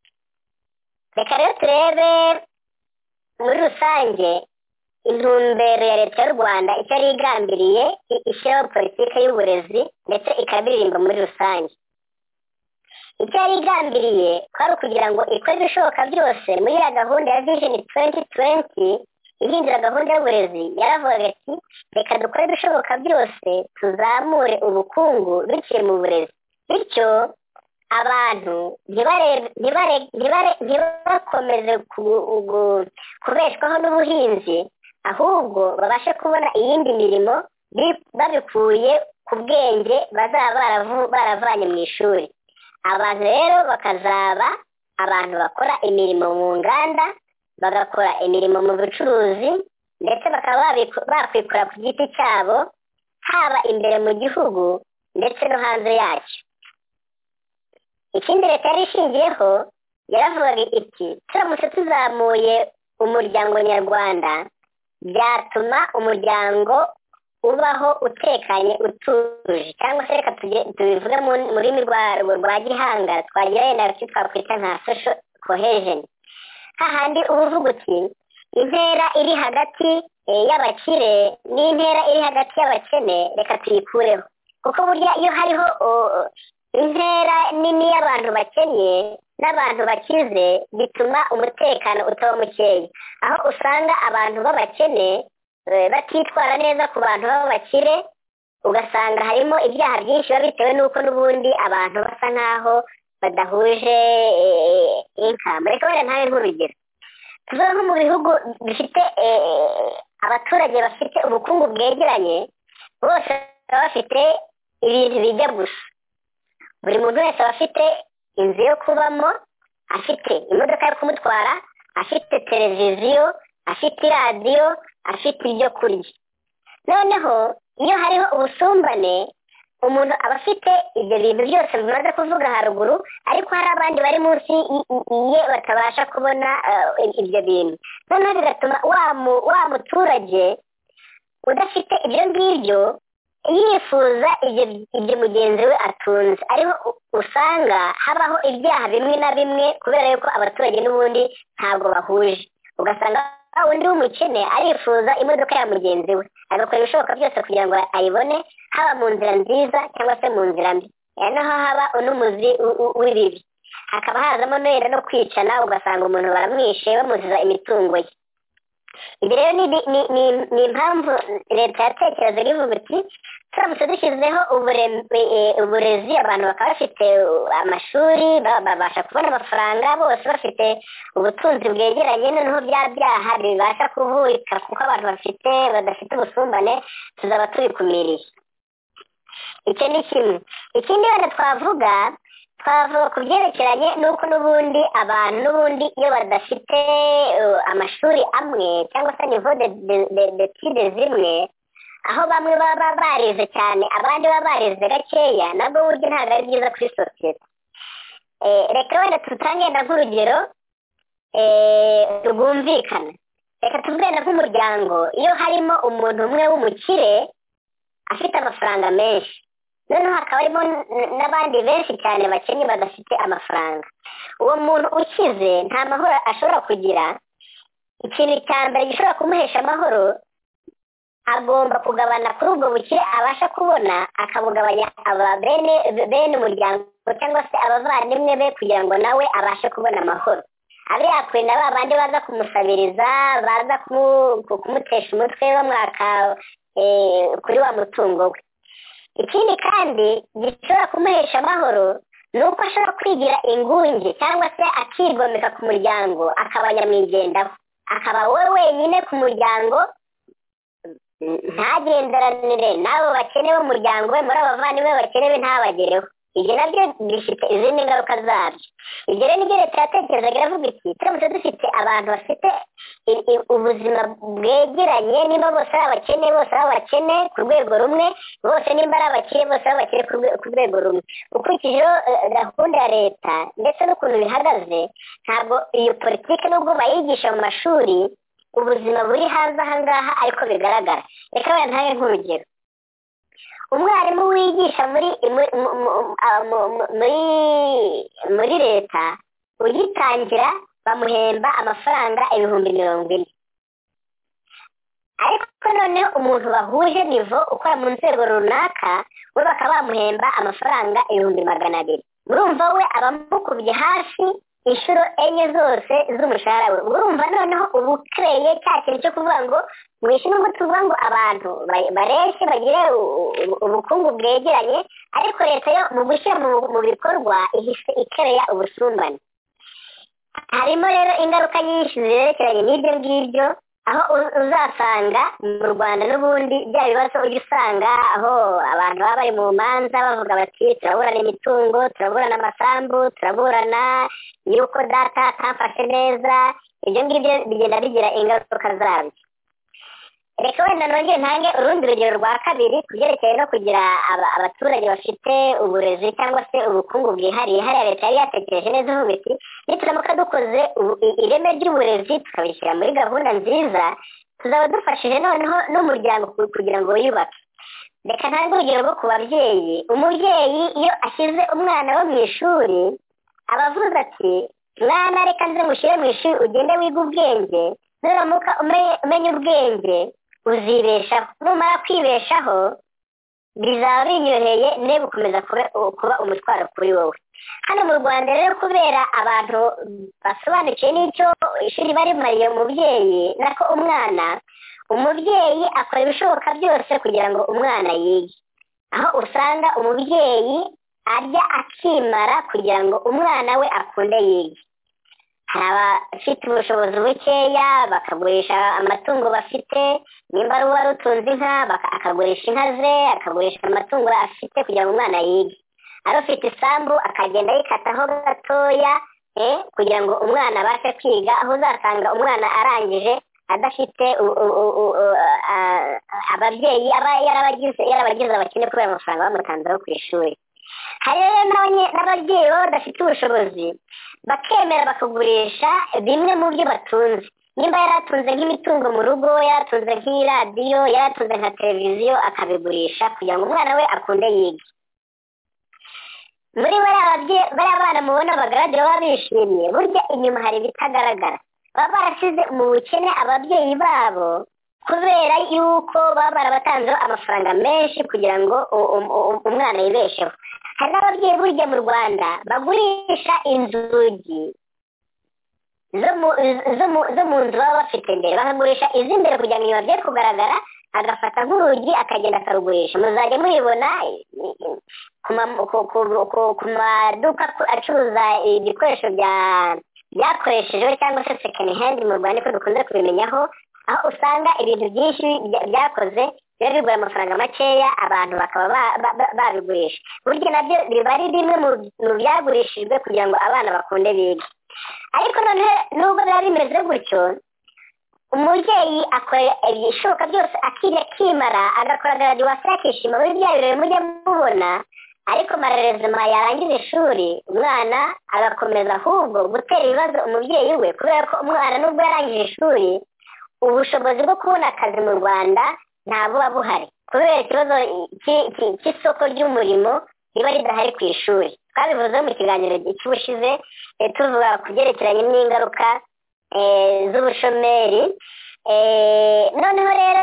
Reka rero turebe muri rusange intumbero ya leta y'u Rwanda icyo yari igambiriye ishyiraho politiki y'uburezi ndetse ikabiririmba muri rusange. Icyo yari igambiriye kwari ukugira ngo ikore ibishoboka byose muri ya gahunda ya vision twenty twenty ihindura gahunda y'uburezi. Yaravugaga ati reka dukore ibishoboka byose tuzamure ubukungu biciye mu burezi, bityo abantu ntibakomeze kubeshwaho n'ubuhinzi ahubwo babashe kubona iyindi mirimo babikuye ku bwenge bazaba baravanye mu ishuri. Abantu rero bakazaba abantu bakora imirimo mu nganda, bagakora imirimo mu bucuruzi ndetse bakaba bakwikora ku giti cyabo haba imbere mu gihugu ndetse no hanze yacyo. Ikindi leta yari ishingiyeho yaravugaga iti turamutse tuzamuye umuryango nyarwanda byatuma umuryango ubaho utekanye utuje, cyangwa se reka tubivuge mu rurimi rwa gihanga twagira yenda twakwita nka social cohesion. Hahandi uba uvuga uti intera iri hagati y'abakire n'intera iri hagati y'abakene reka tuyikureho, kuko burya iyo hariho intera nini y'abantu bakennye n'abantu bakize bituma umutekano utaba mukeya, aho usanga abantu b'abakene batitwara neza ku bantu b'abakire, ugasanga harimo ibyaha byinshi biba bitewe n'uko n'ubundi abantu basa nk'aho badahuje income. Reka wenda ntawe nk'urugero, tuvuga nko mu bihugu bifite abaturage bafite ubukungu bwegeranye, bose baba bafite ibintu bijya gusa. Buri muntu wese aba afite inzu yo kubamo, afite imodoka yo kumutwara, afite televiziyo, afite radiyo, afite ibyo kurya. Noneho iyo hariho ubusumbane, umuntu aba afite ibyo bintu byose bimaze kuvuga haruguru, ariko hari abandi bari munsi ye batabasha kubona ibyo bintu. Noneho bigatuma wa muturage udafite ibyo ngibyo yifuza ibyo mugenzi we atunze, ariho usanga habaho ibyaha bimwe na bimwe kubera yuko abaturage n'ubundi ntabwo bahuje. Ugasanga undi w'umukene arifuza imodoka ya mugenzi we, agakora ibishoboka byose kugira ngo ayibone, haba mu nzira nziza cyangwa se mu nzira mbi, naho haba n'umuzi w'ibibi, hakaba hazamo nera no kwicana, ugasanga umuntu baramwishe bamuziza imitungo ye. Ibi rero ni impamvu leta yatekereje ivuga iti turamutse dushyizeho uburezi, abantu bakaba bafite amashuri, babasha kubona amafaranga, bose bafite ubutunzi bwegeranye, noneho bya byaha bibasha kuvurika kuko abantu bafite badafite ubusumbane tuzaba tubikumiriye. Icyo ni kimwe. Ikindi wenda twavuga twavuga ku byerekeranye n'uko n'ubundi abantu n'ubundi iyo badafite amashuri amwe cyangwa se nivo de tide zimwe, aho bamwe baba barize cyane abandi baba barize gakeya, nabwo buryo ntabwo ari byiza kuri sosiyete. Reka wenda tutange na nk'urugero rwumvikana. Reka tuvuge na nk'umuryango, iyo harimo umuntu umwe w'umukire afite amafaranga menshi, noneho hakaba harimo n'abandi benshi cyane bakennye badafite amafaranga, uwo muntu ukize nta mahoro ashobora kugira. Ikintu cya mbere gishobora kumuhesha amahoro, agomba kugabana kuri ubwo bukire abasha kubona, akabugabanya aba bene umuryango cyangwa se abavandimwe be kugira ngo nawe abashe kubona amahoro, abe yakwenda ba bandi baza kumusabiriza, baza kumutesha umutwe bamwaka kuri wa mutungo we. Ikindi kandi gishobora kumuhesha amahoro ni uko ashobora kwigira ingunge cyangwa se akigomeka ku muryango, akaba nyamwigendaho, akaba we wenyine ku muryango, ntagenderanire n'abo bakene b'umuryango we, muri abavandimwe bakene be ntabagereho. Ibyo nabyo bifite izindi ngaruka zabyo. Ibyo rero nibyo leta yatekerezaga iravuga iti turamutse dufite abantu bafite ubuzima bwegeranye, nimba bose ari abakene bose ari abakene ku rwego rumwe, bose nimba ari abakire bose ari abakire ku rwego rumwe. Ukurikijeho gahunda ya leta ndetse n'ukuntu bihagaze, ntabwo iyo politiki nubwo bayigisha mu mashuri, ubuzima buri hanze aha ngaha ariko bigaragara. Reka wenda ntange nk'urugero, umwarimu wigisha muri muri muri leta ugitangira bamuhemba amafaranga ibihumbi mirongo ine, ariko noneho umuntu bahuje nivo ukora mu nzego runaka we bakaba bamuhemba amafaranga ibihumbi magana abiri. Urumva we abamukubye hafi inshuro enye zose z'umushahara we. Urumva noneho ubu kreye cya kintu cyo kuvuga ngo mwishe nubwo tuvuga ngo abantu bareshe bagire ubukungu bwegeranye, ariko leta yo mu gushyira mu bikorwa ihise ikereya ubusumbane. Harimo rero ingaruka nyinshi zerekeranye n'ibyo ngibyo, aho uzasanga mu Rwanda n'ubundi bya bibazo ujya usanga aho abantu baba bari mu manza bavuga bati turaburana imitungo, turaburana amasambu, turaburana yuko data atamfashe neza. Ibyo ngibyo bigenda bigira ingaruka zabyo. Reka wenda nongere ntange urundi rugero rwa kabiri ku byerekeye no kugira abaturage bafite uburezi cyangwa se ubukungu bwihariye. Hariya leta yari yatekereje neza ivuga iti nituramuka dukoze ireme ry'uburezi tukabishyira muri gahunda nziza, tuzaba dufashije noneho n'umuryango kugira ngo wiyubake. Reka ntange urugero rwo ku babyeyi. Umubyeyi iyo ashyize umwana we mu ishuri aba avuze ati mwana reka nze ngushyire mu ishuri ugende wiga ubwenge, nuramuka umenya ubwenge uzibeshaho, numara kwibeshaho bizaba binyoroheye ne gukomeza kuba umutwaro kuri wowe. Hano mu Rwanda rero kubera abantu basobanukiwe n'icyo ishuri barimariye umubyeyi nako umwana, umubyeyi akora ibishoboka byose kugira ngo umwana yige, aho usanga umubyeyi arya akimara kugira ngo umwana we akunde yige. Hari abafite ubushobozi bukeya bakagurisha amatungo bafite, nimba ari uwari utunze inka akagurisha inka ze, akagurisha amatungo afite kugira ngo umwana yige. Ari ufite isambu akagenda yikataho gatoya kugira ngo umwana abashe kwiga, aho uzasanga umwana arangije adafite ababyeyi aba yarabagize yarabagize abakene kubera amafaranga bamutanzeho ku ishuri. Hari rero n'ababyeyi baba badafite ubushobozi bakemera bakagurisha bimwe mu byo batunze, nimba yaratunze nk'imitungo mu rugo, yaratunze nk'iradiyo, yaratunze nka televiziyo, akabigurisha kugira ngo umwana we akunde yige. Muri bariya bana mubona bagaragara baba bishimye, burya inyuma hari ibitagaragara, baba barasize mu bukene ababyeyi babo kubera yuko baba barabatanzeho amafaranga menshi kugira ngo umwana yibesheho. Hari n'ababyeyi burya mu Rwanda bagurisha inzugi zo mu nzu baba bafite imbere, bakagurisha iz'imbere kugira ngo inyuma bye kugaragara, agafata nk'urugi akagenda akarugurisha. Muzajya mubibona ku maduka acuruza ibikoresho byakoreshejwe cyangwa se second hand mu Rwanda, ko dukunze kubimenyaho, aho usanga ibintu byinshi byakoze biba bigura amafaranga makeya, abantu bakaba babigurisha. Burya nabyo biba ari bimwe mu byagurishijwe kugira ngo abana bakunde bige. Ariko noneho nubwo biba bimeze gutyo, umubyeyi akora ibishoboka byose akiga akimara, agakora graduation akishima, muri bya birori mujya mubona, ariko marerezima yarangiza ishuri umwana agakomeza ahubwo gutera ibibazo umubyeyi we, kubera ko umwana nubwo yarangije ishuri ubushobozi bwo kubona akazi mu Rwanda ntabwo buba buhari kubera ikibazo cy'isoko ry'umurimo riba ridahari ku ishuri. Twabivuze mu kiganiro cy'ubushize tuvuga ku byerekeranye n'ingaruka z'ubushomeri. Noneho rero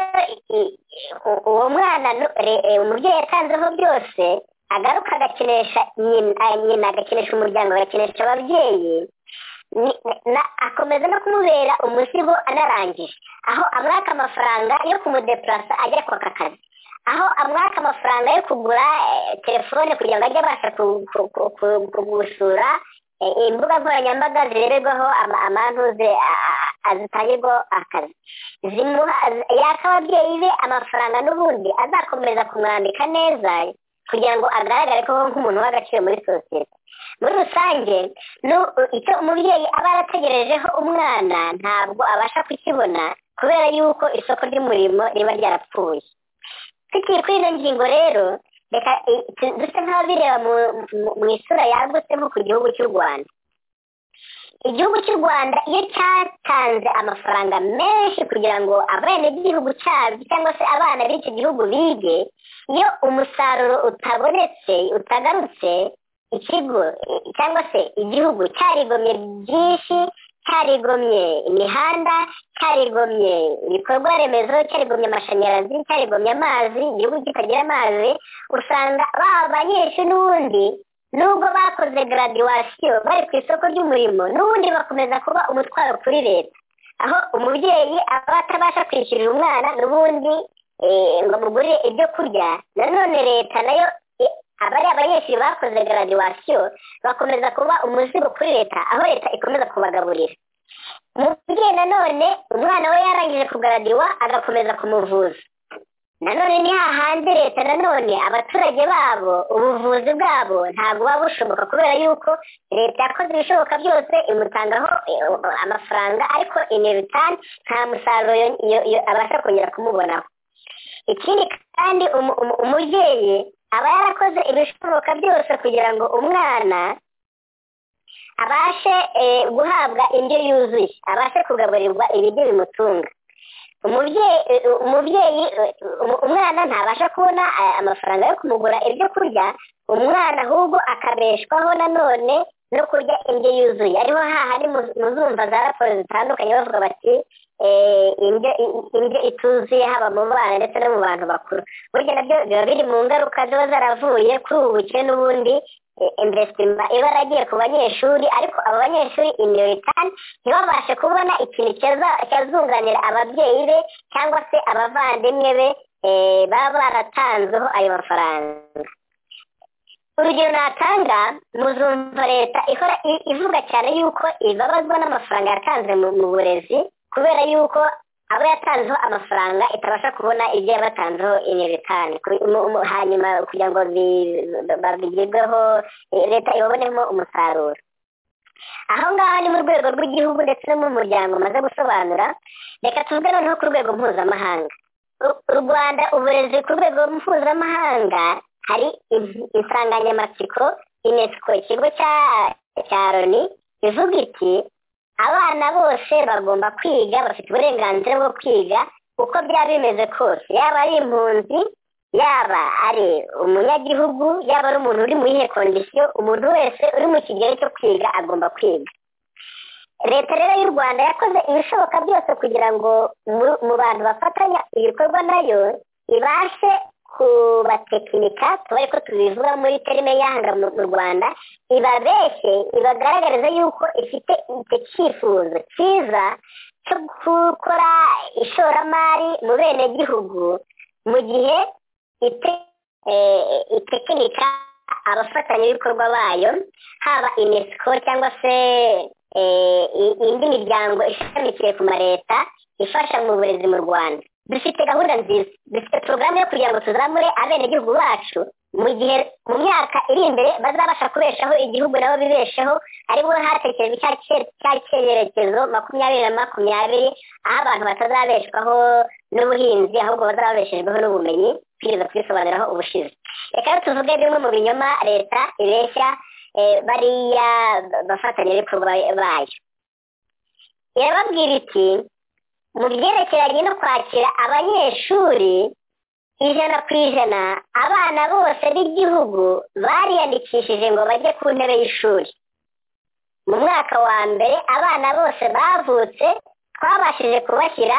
uwo mwana umubyeyi yatanzeho byose, agaruka agakinisha nyina, agakinisha umuryango, agakinisha ababyeyi, akomeza no kumubera umuzigo anarangije, aho amwaka amafaranga yo kumudeplasa ajya kwaka akazi, aho amwaka amafaranga yo kugura telefone kugira ngo ajye abasha kugusura imbuga nkoranyambaga zireberwaho amantuze azitangirwaho akazi, yaka ababyeyi be amafaranga n'ubundi azakomeza kumwambika neza kugira ngo agaragare ko nk'umuntu w'agaciro muri sosiyete. Muri rusange icyo umubyeyi aba yarategerejeho umwana ntabwo abasha kukibona kubera yuko isoko ry'umurimo riba ryarapfuye. Tukiri kuri ino ngingo rero, reka dusa nk'ababireba mu isura yagutse nko ku gihugu cy'u Rwanda. Igihugu cy'u Rwanda iyo cyatanze amafaranga menshi kugira ngo abenegihugu cyabyo cyangwa se abana b'iki gihugu bige, iyo umusaruro utabonetse utagarutse, ikigo cyangwa se igihugu cyarigomye byinshi, cyarigomye imihanda, cyarigomye ibikorwa remezo, cyarigomye amashanyarazi, cyarigomye amazi, igihugu kitagira amazi, usanga ba banyeshuri n'ubundi nubwo bakoze graduation bari ku isoko ry'umurimo n'ubundi bakomeza kuba umutwaro kuri leta, aho umubyeyi aba atabasha kwishyurira umwana n'ubundi ngo mugurire ibyo kurya, nanone leta nayo abari abanyeshuri bakoze graduation bakomeza kuba umuzigo kuri leta, aho leta ikomeza kubagaburira. Umubyeyi nanone umwana we yarangije kugaradiwa agakomeza kumuvuza, nanone ni hahandi leta nanone abaturage babo ubuvuzi bwabo ntabwo buba bushoboka kubera yuko leta yakoze ibishoboka byose imutangaho amafaranga, ariko in return nta musaruro abasha kongera kumubonaho. Ikindi kandi umubyeyi aba yarakoze ibishoboka byose kugira ngo umwana abashe guhabwa indyo yuzuye, abashe kugaburirwa ibiryo bimutunga. Umubyeyi umwana ntabasha kubona amafaranga yo kumugura ibyo kurya, umwana ahubwo akabeshwaho nanone no kurya indyo yuzuye. Ariho hahari muzumva za raporo zitandukanye bavuga bati indyo ituzuye haba mu bana ndetse no mu bantu bakuru burya nabyo biba biri mu ngaruka ziba zaravuye kuri ubu bukene n'ubundi investima iba yaragiye ku banyeshuri ariko abo banyeshuri imyuritani ntibabashe kubona ikintu cyazunganira ababyeyi be cyangwa se abavandimwe be baba baratanzeho ayo mafaranga. Urugero natanga muzumva leta ihora ivuga cyane yuko ibabazwa n'amafaranga yatanze mu burezi kubera yuko abo yatanzeho amafaranga itabasha kubona ibyo yabatanzeho imyuritani hanyuma kugira ngo babigirweho leta ibabonemo umusaruro. Aho ngaho ni mu rwego rw'igihugu ndetse no mu muryango maze gusobanura. Reka tuvuge noneho ku rwego mpuzamahanga. U Rwanda uburezi ku rwego mpuzamahanga hari insanganyamatsiko UNESCO ikigo cya Loni ivuga iti abana bose bagomba kwiga bafite uburenganzira bwo kwiga uko byaba bimeze kose yaba ari impunzi yaba ari umunyagihugu yaba ari umuntu uri muri kondisiyo umuntu wese uri mu kigero cyo kwiga agomba kwiga. Leta rero y'u Rwanda yakoze ibishoboka byose kugira ngo mu bantu bafatanya ibikorwa nayo ibashe kubatekinika tubaye ko tubivuga muri terime y'ahanga mu Rwanda ibabeshye ibagaragariza yuko ifite icyo cyifuzo cyiza cyo gukora ishoramari mu bene gihugu mu gihe itekinika abafatanyabikorwa bayo haba UNESCO cyangwa se indi miryango ishamikiye ku mareta ifasha mu burezi mu Rwanda. Dufite gahunda nziza, dufite porogaramu yo kugira ngo tuzamure abenegihugu bacu mu gihe mu myaka iri imbere bazabasha kubeshaho igihugu nabo bibesheho aribo hatekerejwe cya cyerekezo makumyabiri na makumyabiri aho abantu batazabeshwaho n'ubuhinzi ahubwo bazabeshejweho n'ubumenyi twigeze kubisobanuraho ubushize. Reka tuvuge bimwe mu binyoma leta ibeshya bariya bafatanyabikorwa bayo. Irababwira iti mu byerekeranye no kwakira abanyeshuri ijana ku ijana abana bose b'igihugu bariyandikishije ngo bajye ku ntebe y'ishuri. Mu mwaka wa mbere abana bose bavutse twabashije kubashyira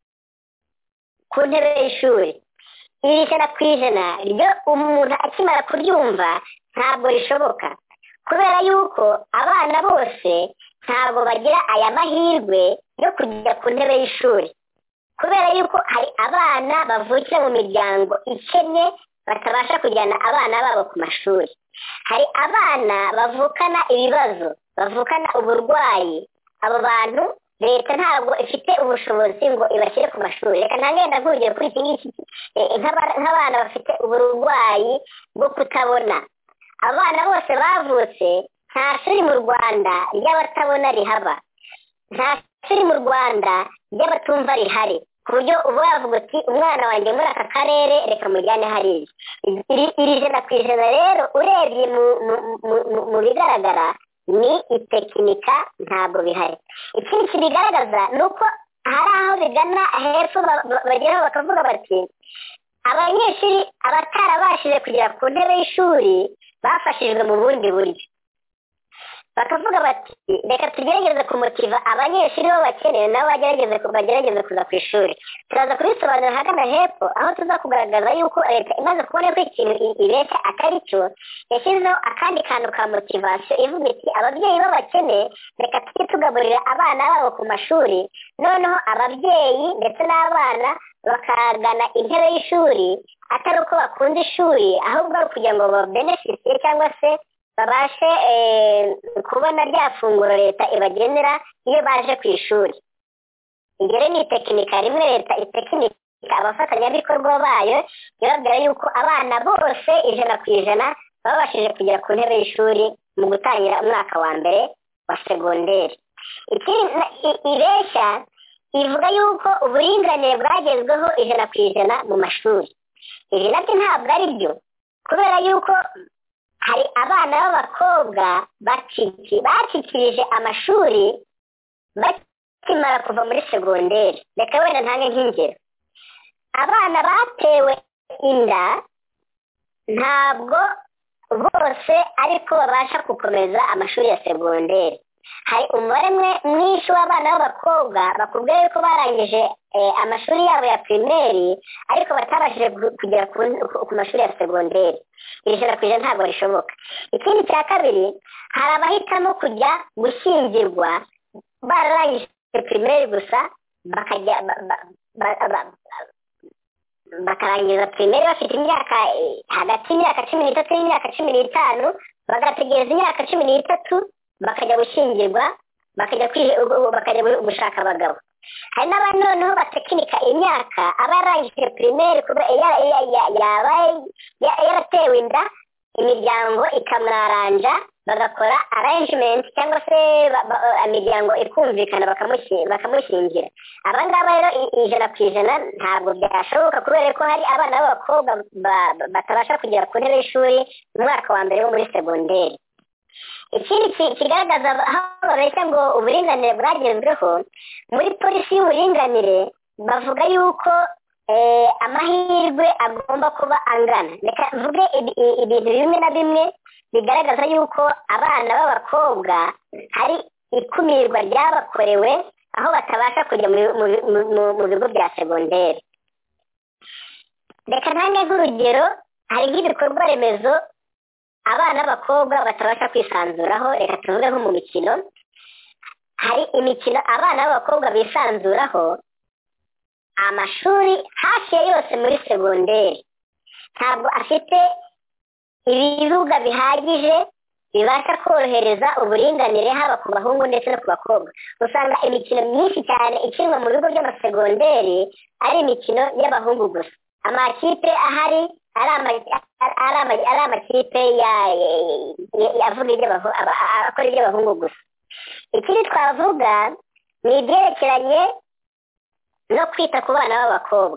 ku ntebe y'ishuri. Iri ijana ku ijana ryo umuntu akimara kuryumva ntabwo rishoboka kubera yuko abana bose ntabwo bagira aya mahirwe yo kujya ku ntebe y'ishuri kubera yuko hari abana bavukira mu miryango ikennye batabasha kujyana abana babo ku mashuri. Hari abana bavukana ibibazo bavukana uburwayi abo bantu leta ntabwo ifite ubushobozi ngo ibashyire ku mashuri. Reka ntangenda nk'urugero kuri iki ngiki nk'abana bafite uburwayi bwo kutabona. Abana bose bavutse nta shuri mu Rwanda ry'abatabona rihaba, nta shuri mu Rwanda ry'abatumva rihari ku buryo uba wavuga uti umwana wanjye muri aka karere reka mujyane hariya. Iri ijana ku ijana rero urebye mu bigaragara ni itekinika ntabwo bihari. Ikindi kibigaragaza ni uko hari aho bigana hepfo bageraho bakavuga bati abanyeshuri abatarabashije kugera ku ntebe y'ishuri bafashijwe mu bundi buryo. Bakavuga bati reka tugerageze kumutiva abanyeshuri b'abakene nabo bagerageze bagerageze kuza ku ishuri. Turaza kubisobanura hagana hepfo aho tuza kugaragaza yuko leta imaze kubona ko ikintu ibeshya atari cyo yashyizeho akandi kantu ka motivasiyo ivuga iti ababyeyi b'abakene reka tujye tugaburira abana babo ku mashuri noneho ababyeyi ndetse n'abana bakagana intebe y'ishuri atari uko bakunda ishuri ahubwo ari ukugira ngo babenefisiye cyangwa se babashe kubona rya funguro leta ibagenera iyo baje ku ishuri. Ibyo rero ni tekinika rimwe leta itekinika abafatanyabikorwa bayo ibabwira yuko abana bose ijana ku ijana babashije kugera ku ntebe y'ishuri mu gutangira umwaka wa mbere wa segonderi. Ibeshya ivuga yuko uburinganire bwagezweho ijana ku ijana mu mashuri. Ibi nabyo ntabwo ari byo kubera yuko hari abana b'abakobwa bacikirije amashuri bakimara kuva muri segonderi. Reka wenda ntange nk'ingero. Abana batewe inda ntabwo bose ariko babasha gukomeza amashuri ya segonderi. hari umubare mwinshi w'abana b'abakobwa bakubwira yuko barangije amashuri yabo ya primaire ariko batabashije kugera ku mashuri ya segonderi. iri jana ku ijana ntabwo rishoboka. Ikindi cya kabiri, hari abahitamo kujya gushyingirwa bararangije primaire gusa bakajya bakarangiza primaire bafite imyaka hagati y'imyaka cumi n'itatu n'imyaka cumi n'itanu, bagategereza imyaka cumi n'itatu bakajya gushyingirwa bakajya bakajya gushaka abagabo. hari n'abandi noneho batekinika imyaka aba yarangije primaire kuba yaratewe inda imiryango ikamwaranja bagakora arrangement cyangwa se imiryango ikumvikana bakamushyingira. abangaba rero ijana ku ijana ntabwo byashoboka kubera ko hari abana b'abakobwa batabasha kugera ku ntebe y'ishuri mu mwaka wa mbere wo muri segonderi. ikindi kigaragaza aho babeshya ngo uburinganire bwagezweho, muri polisi y'uburinganire bavuga yuko amahirwe agomba kuba angana. reka mvuge ibintu bimwe na bimwe bigaragaza yuko abana b'abakobwa hari ikumirwa ryabakorewe aho batabasha kujya mu bigo bya segonderi. reka ntange nk'urugero, hari nk'ibikorwa remezo abana b'abakobwa batabasha kwisanzuraho. reka tuvuge nko mu mikino, hari imikino abana b'abakobwa bisanzuraho, amashuri hafi ya yose muri segonderi ntabwo afite ibibuga bihagije bibasha korohereza uburinganire haba ku bahungu ndetse no ku bakobwa. usanga imikino myinshi cyane ikinwa mu bigo by'amasegonderi ari imikino y'abahungu gusa. amakipe ahari ari amakipe akora iby'abahungu gusa. ikindi twavuga ni ibyerekeranye no kwita ku bana b'abakobwa,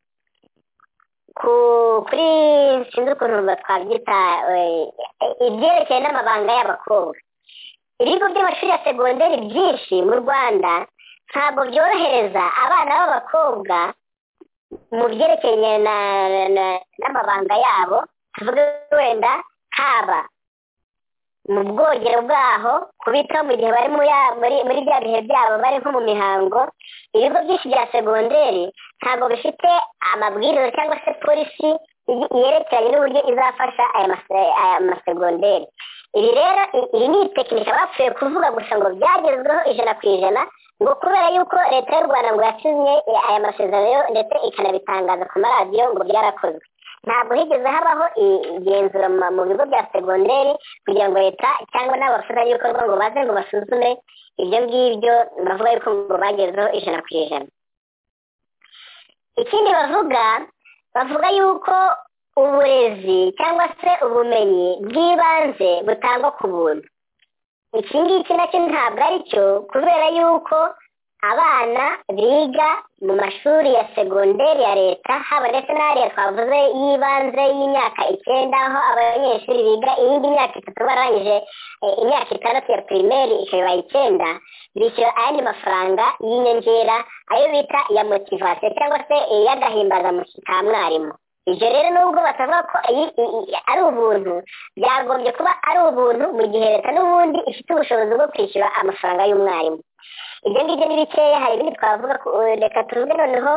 kuri sinzi ukuntu twabyita ibyerekeye n'amabanga y'abakobwa. ibigo by'amashuri ya segonderi byinshi mu Rwanda ntabwo byorohereza abana b'abakobwa mu byerekeye n'amabanga yabo. tuvuge wenda haba mu bwogero bwaho kubitaho mu gihe bari muri bya bihe byabo bari nko mu mihango. ibigo byinshi bya segonderi ntabwo bifite amabwiriza cyangwa se polisi yerekeranye n'uburyo izafasha aya masegonderi. ibi rero iyi ni tekinika bapfuye kuvuga gusa ngo byagezweho ijana ku ijana, ngo kubera yuko leta y'u Rwanda ngo yasinye aya masezerano ndetse ikanabitangaza ku maradiyo ngo byarakozwe. ntabwo higeze habaho igenzura mu bigo bya segonderi kugira ngo leta cyangwa n'abafatanyabikorwa ngo baze ngo basuzume ibyo ngibyo bavuga yuko ngo bagezeho ijana ku ijana. ikindi bavuga bavuga yuko uburezi cyangwa se ubumenyi bw'ibanze butangwa ku buntu. iki ngiki nacyo ntabwo ari cyo, kubera yuko abana biga mu mashuri ya segonderi ya leta haba ndetse n'ariya twavuze y'ibanze y'imyaka icyenda, aho abanyeshuri biga iyindi myaka itatu barangije imyaka itandatu ya primaire ikaba icyenda, bishyura ayandi mafaranga y'inyongera ayo bita ya motivation cyangwa se y'agahimbazamusyi ka mwarimu. ibyo rero nubwo batavuga ko ari ubuntu, byagombye kuba ari ubuntu mu gihe leta n'ubundi ifite ubushobozi bwo kwishyura amafaranga y'umwarimu. ibyo ngibyo ni bikeya, hari ibindi twavuga. reka tuvuge noneho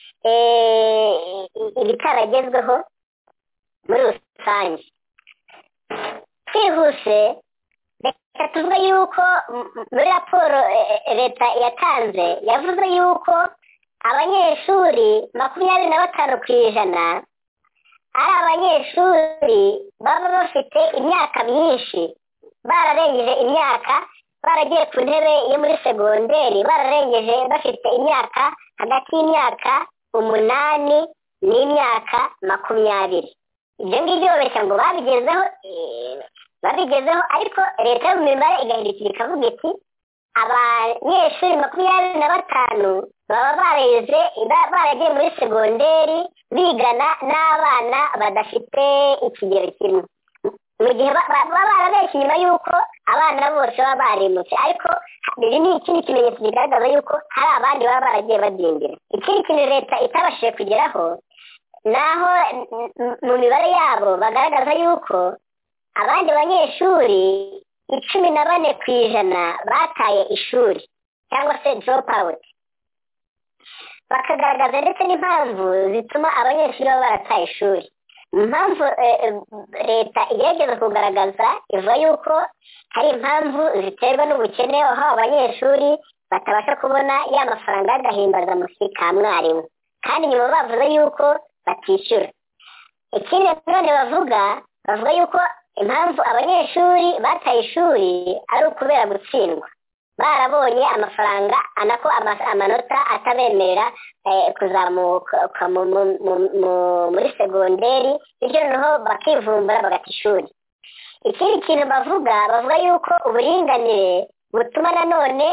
ibitaragezweho muri rusange twihuse. reka tuvuge yuko muri raporo leta yatanze yavuze yuko abanyeshuri makumyabiri na batanu ku ijana ari abanyeshuri baba bafite imyaka myinshi, bararengeje imyaka, baragiye ku ntebe yo muri segonderi bararengeje bafite imyaka hagati y'imyaka umunani n'imyaka makumyabiri. ibyo ngibyo babeshya ngo babigezeho babigezeho ariko leta yo mu mibare igahindukira ikavuga iti abanyeshuri makumyabiri na batanu baba bareze baragiye muri segonderi bigana n'abana badafite ikigero kimwe, mu gihe baba barabeshye nyuma y'uko abana bose baba barimutse. ariko ibi ni ikindi kimenyetso kigaragaza yuko hari abandi baba baragiye badindira. ikindi kintu leta itabashije kugeraho naho mu mibare yabo bagaragaza yuko abandi banyeshuri icumi na bane ku ijana bataye ishuri cyangwa se drop out, bakagaragaza ndetse n'impamvu zituma abanyeshuri baba barataye ishuri. Impamvu leta igerageza kugaragaza ivuga yuko hari impamvu ziterwa n'ubukene, aho abanyeshuri batabasha kubona ya mafaranga y'agahimbazamusyi ka mwarimu kandi nyuma bavuze yuko batishyura. Ikindi none bavuga bavuga yuko impamvu abanyeshuri bataye ishuri ari ukubera gutsindwa, barabonye amafaranga anako amanota atabemerera kuzamuka muri segonderi, bityo noneho bakivumbura bagata ishuri. Ikindi kintu bavuga bavuga yuko uburinganire butuma nanone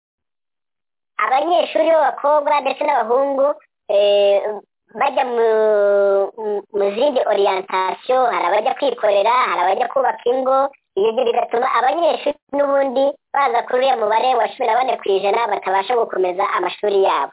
abanyeshuri b'abakobwa ndetse n'abahungu bajya mu zindi orientation, hari abajya kwikorera, hari abajya kubaka ingo. Ibyo bigatuma abanyeshuri n'ubundi baza kuri uriya mubare wa cumi na bane ku ijana batabasha gukomeza amashuri yabo.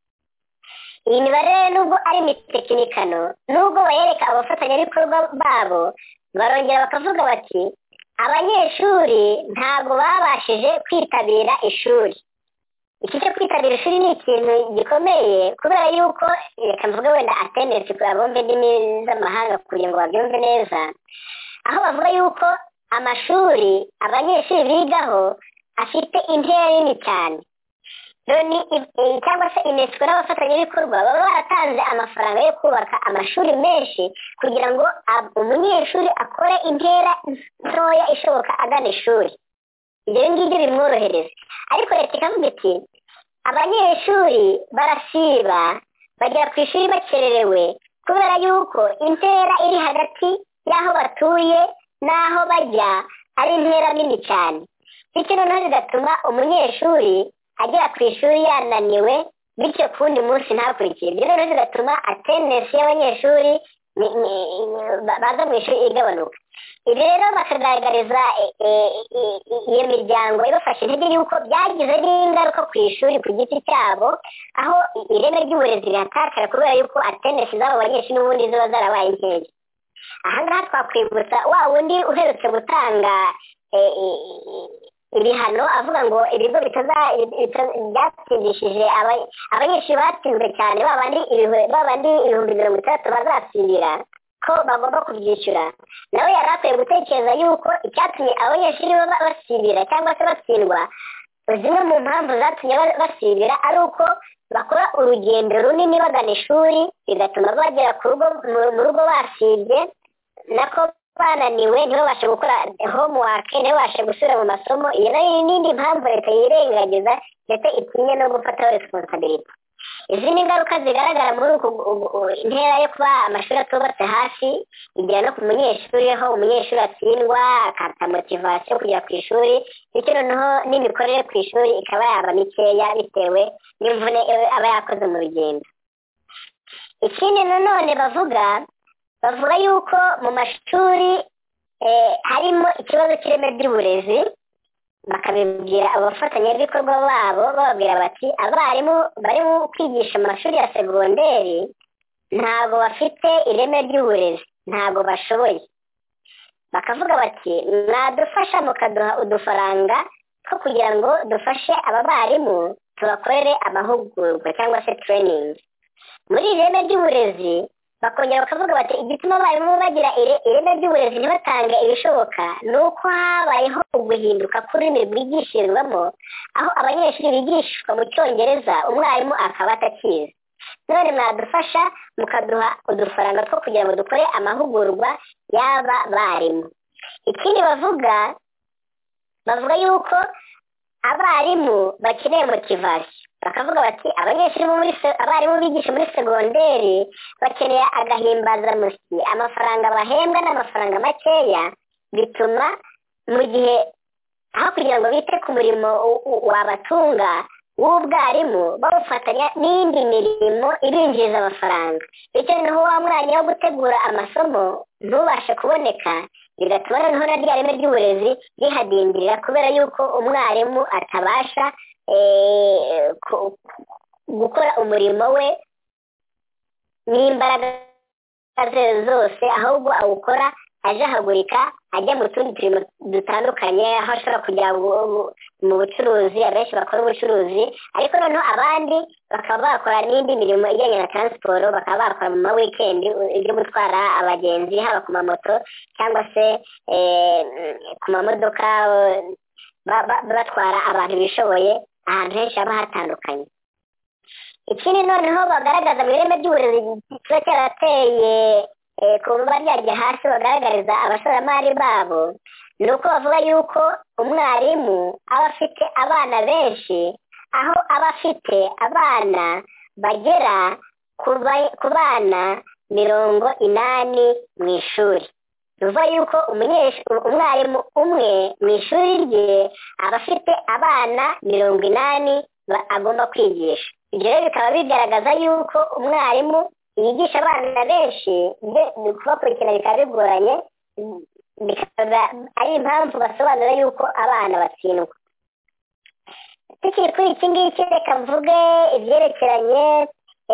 Iyi mibare nubwo ari imitekinikano, nubwo bayereka abafatanyabikorwa babo, barongera bakavuga bati abanyeshuri ntabwo babashije kwitabira ishuri. Iki cyo kwitabira ishuri ni ikintu gikomeye kubera yuko, reka mvuge wenda attendance ku abumva indimi z'amahanga kugira ngo babyumve neza, aho bavuga yuko amashuri abanyeshuri bigaho afite intera nini cyane. None cyangwa se UNESCO n'abafatanyabikorwa baba baratanze amafaranga yo kubaka amashuri menshi kugira ngo umunyeshuri akore intera ntoya ishoboka agana ishuri. Ibyo ngibyo bimworohereza, ariko leta ikavuga iti abanyeshuri barasiba bagera ku ishuri bakererewe kubera yuko intera iri hagati y'aho batuye n'aho bajya ari intera nini cyane, bityo noneho bigatuma umunyeshuri agera ku ishuri yananiwe, bityo ku wundi munsi ntakurikire. Ibyo noneho bigatuma attendance y'abanyeshuri baza mu ishuri igabanuka. Ibi rero bakagaragariza iyo miryango ibafasha intege yuko byagize n'ingaruka ku ishuri ku giti cyabo, aho ireme ry'uburezi rihatakara kubera yuko attendance z'abo banyeshuri n'ubundi ziba zarabaye nkeya. Aha ngaha twakwibutsa wa wundi uherutse gutanga ibihano avuga ngo ibigo byatsindishije abanyeshuri batsinzwe cyane, babandi ibihumbi mirongo itandatu bazatsindira ko bagomba kubyishyura. Nawe yari akwiye gutekereza yuko icyatumye abanyeshuri basibira cyangwa se batsindwa, zimwe mu mpamvu zatumye basibira ari uko bakora urugendo runini bagana ishuri, bigatuma bagera ku rugo mu rugo basibye, nako bananiwe ntibabashe gukora homework, ntibabashe gusubira mu masomo. Iyo nayo n'indi mpamvu leta yirengagiza ndetse itinye no gufataho responsibility. Izi ni ingaruka zigaragara muri uku intera yo kuba amashuri atubatse hasi, igira no ku munyeshuri, aho umunyeshuri atsindwa akata motivation kujya ku ishuri, bityo noneho n'imikorere ku ishuri ikaba yaba mikeya bitewe n'imvune aba yakoze mu rugendo. Ikindi nanone bavuga bavuga yuko mu mashuri harimo ikibazo cy'ireme ry'uburezi, bakabibwira abafatanyabikorwa babo bababwira bati abarimu bari kwigisha mu mashuri ya segonderi ntabwo bafite ireme ry'uburezi, ntabwo bashoboye. Bakavuga bati mwadufasha mukaduha udufaranga two kugira ngo dufashe aba barimu tubakorere amahugurwa cyangwa se training muri ireme ry'uburezi. Bakongera bakavuga bati igituma abarimu bagira ireme ry'uburezi ntibatange ibishoboka ni uko habayeho guhinduka k'ururimi rwigishirizwamo, aho abanyeshuri bigishwa mu cyongereza umwarimu akaba atakizi. None mwadufasha mukaduha udufaranga two kugira ngo dukore amahugurwa y'aba barimu. Ikindi bavuga bavuga yuko abarimu bakeneye motivation, bakavuga bati abanyeshuri muri abarimu bigisha muri segonderi bakeneye agahimbazamusyi, amafaranga bahembwa n'amafaranga makeya, bituma mu gihe aho kugira ngo bite ku murimo wabatunga w'ubwarimu bawufatanya n'indi mirimo ibinjiriza amafaranga, bityo noneho wa mwanya wo gutegura amasomo ntubashe kuboneka, bigatuma noneho na rya reme ry'uburezi rihadindirira kubera yuko umwarimu atabasha gukora umurimo we n'imbaraga ze zose, ahubwo awukora ajahagurika ajya mu tundi turimo dutandukanye aho ashobora kujya mu bucuruzi, abenshi bakora ubucuruzi, ariko noneho abandi bakaba bakora n'indi mirimo ijyanye na transport, bakaba bakora mu ma weekend ibyo gutwara abagenzi haba ku mamoto cyangwa se ku mamodoka batwara abantu bishoboye ahantu henshi haba hatandukanye. Ikindi noneho bagaragaza mu ireme ry'uburezi kiba cyarateye ku ruba ryaryo hasi, bagaragariza abashoramari babo ni uko bavuga yuko umwarimu aba afite abana benshi, aho aba afite abana bagera ku bana mirongo inani mu ishuri. Bivuga yuko umwarimu umwe mu ishuri rye aba afite abana mirongo inani agomba kwigisha. Ibyo rero bikaba bigaragaza yuko umwarimu yigisha abana benshi, kubakurikirana bikaba bigoranye, bikaba ari impamvu basobanura yuko abana batsindwa. Tukiri kuri iki ngiki reka mvuge ibyerekeranye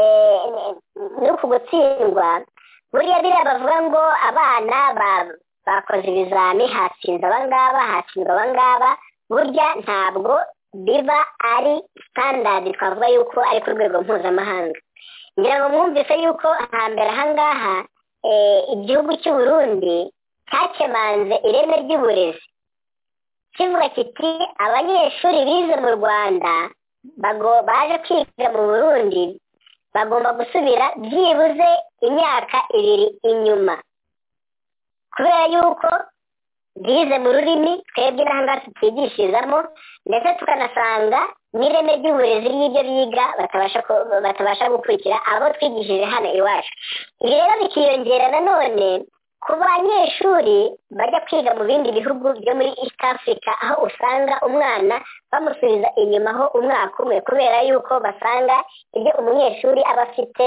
n'uku gutsindwa. Buriya biriya bavuga ngo abana bakoze ibizami hatsinze abangaba hatsinzwe abangaba, burya ntabwo biba ari standard twavuga yuko ari ku rwego mpuzamahanga. ngira ngo mwumvise yuko hambere ahangaha igihugu cy'u Burundi cyakemanze ireme ry'uburezi kivuga kiti abanyeshuri bize mu Rwanda baje kwiga mu Burundi bagomba gusubira byibuze imyaka ibiri inyuma, kubera yuko bize mu rurimi twebwe n'ahangaha tutigishirizamo, ndetse tukanasanga n'ireme ry'uburezi ry'ibyo biga batabasha gukurikira abo twigishije hano iwacu. Ibi rero bikiyongera nanone ku banyeshuri bajya kwiga mu bindi bihugu byo muri East Africa, aho usanga umwana bamusubiza inyuma ho umwaka umwe, kubera yuko basanga ibyo umunyeshuri aba afite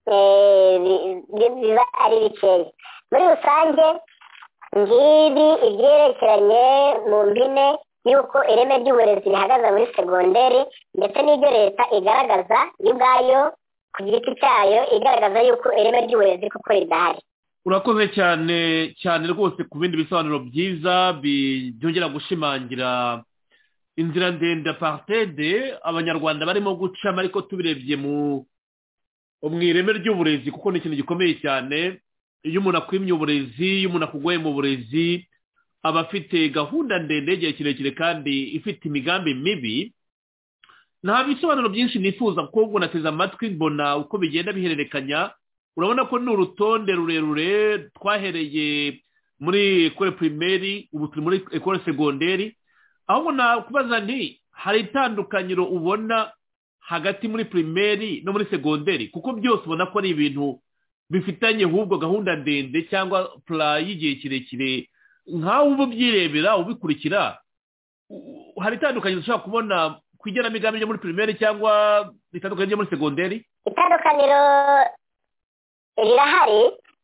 biba ari bikeya. Muri rusange ngibi ibyerekeranye mu mpine yuko ireme ry'uburezi rihagaze muri segonderi, ndetse n'ibyo leta igaragaza y'ubwayo ku giti cyayo igaragaza yuko ireme ry'uburezi kuko ridahari. Urakoze cyane cyane rwose ku bindi bisobanuro byiza byongera gushimangira inzira ndende apartheid abanyarwanda barimo gucamo, ariko tubirebye mu mu ireme ry'uburezi kuko ni ikintu gikomeye cyane. Iyo umuntu akwimye uburezi, iyo umuntu akugoye mu burezi, aba afite gahunda ndende igihe kirekire kandi ifite imigambi mibi. Nta bisobanuro byinshi nifuza kuko ubwo nateze amatwi mbona uko bigenda bihererekanya. Urabona ko ni urutonde rurerure twahereye muri ekole primaire, ubu turi muri ekole segonderi. Aho nakubaza nti hari itandukaniro ubona hagati muri primaire no muri segonderi, kuko byose ubona ko ari ibintu bifitanye ahubwo gahunda ndende cyangwa plan y'igihe kirekire, nkaho ubu byirebera ubikurikira hari itandukaniro ushobora kubona ku igenamigambi ryo muri primaire cyangwa itandukanye ryo muri segonderi? Itandukaniro rirahari.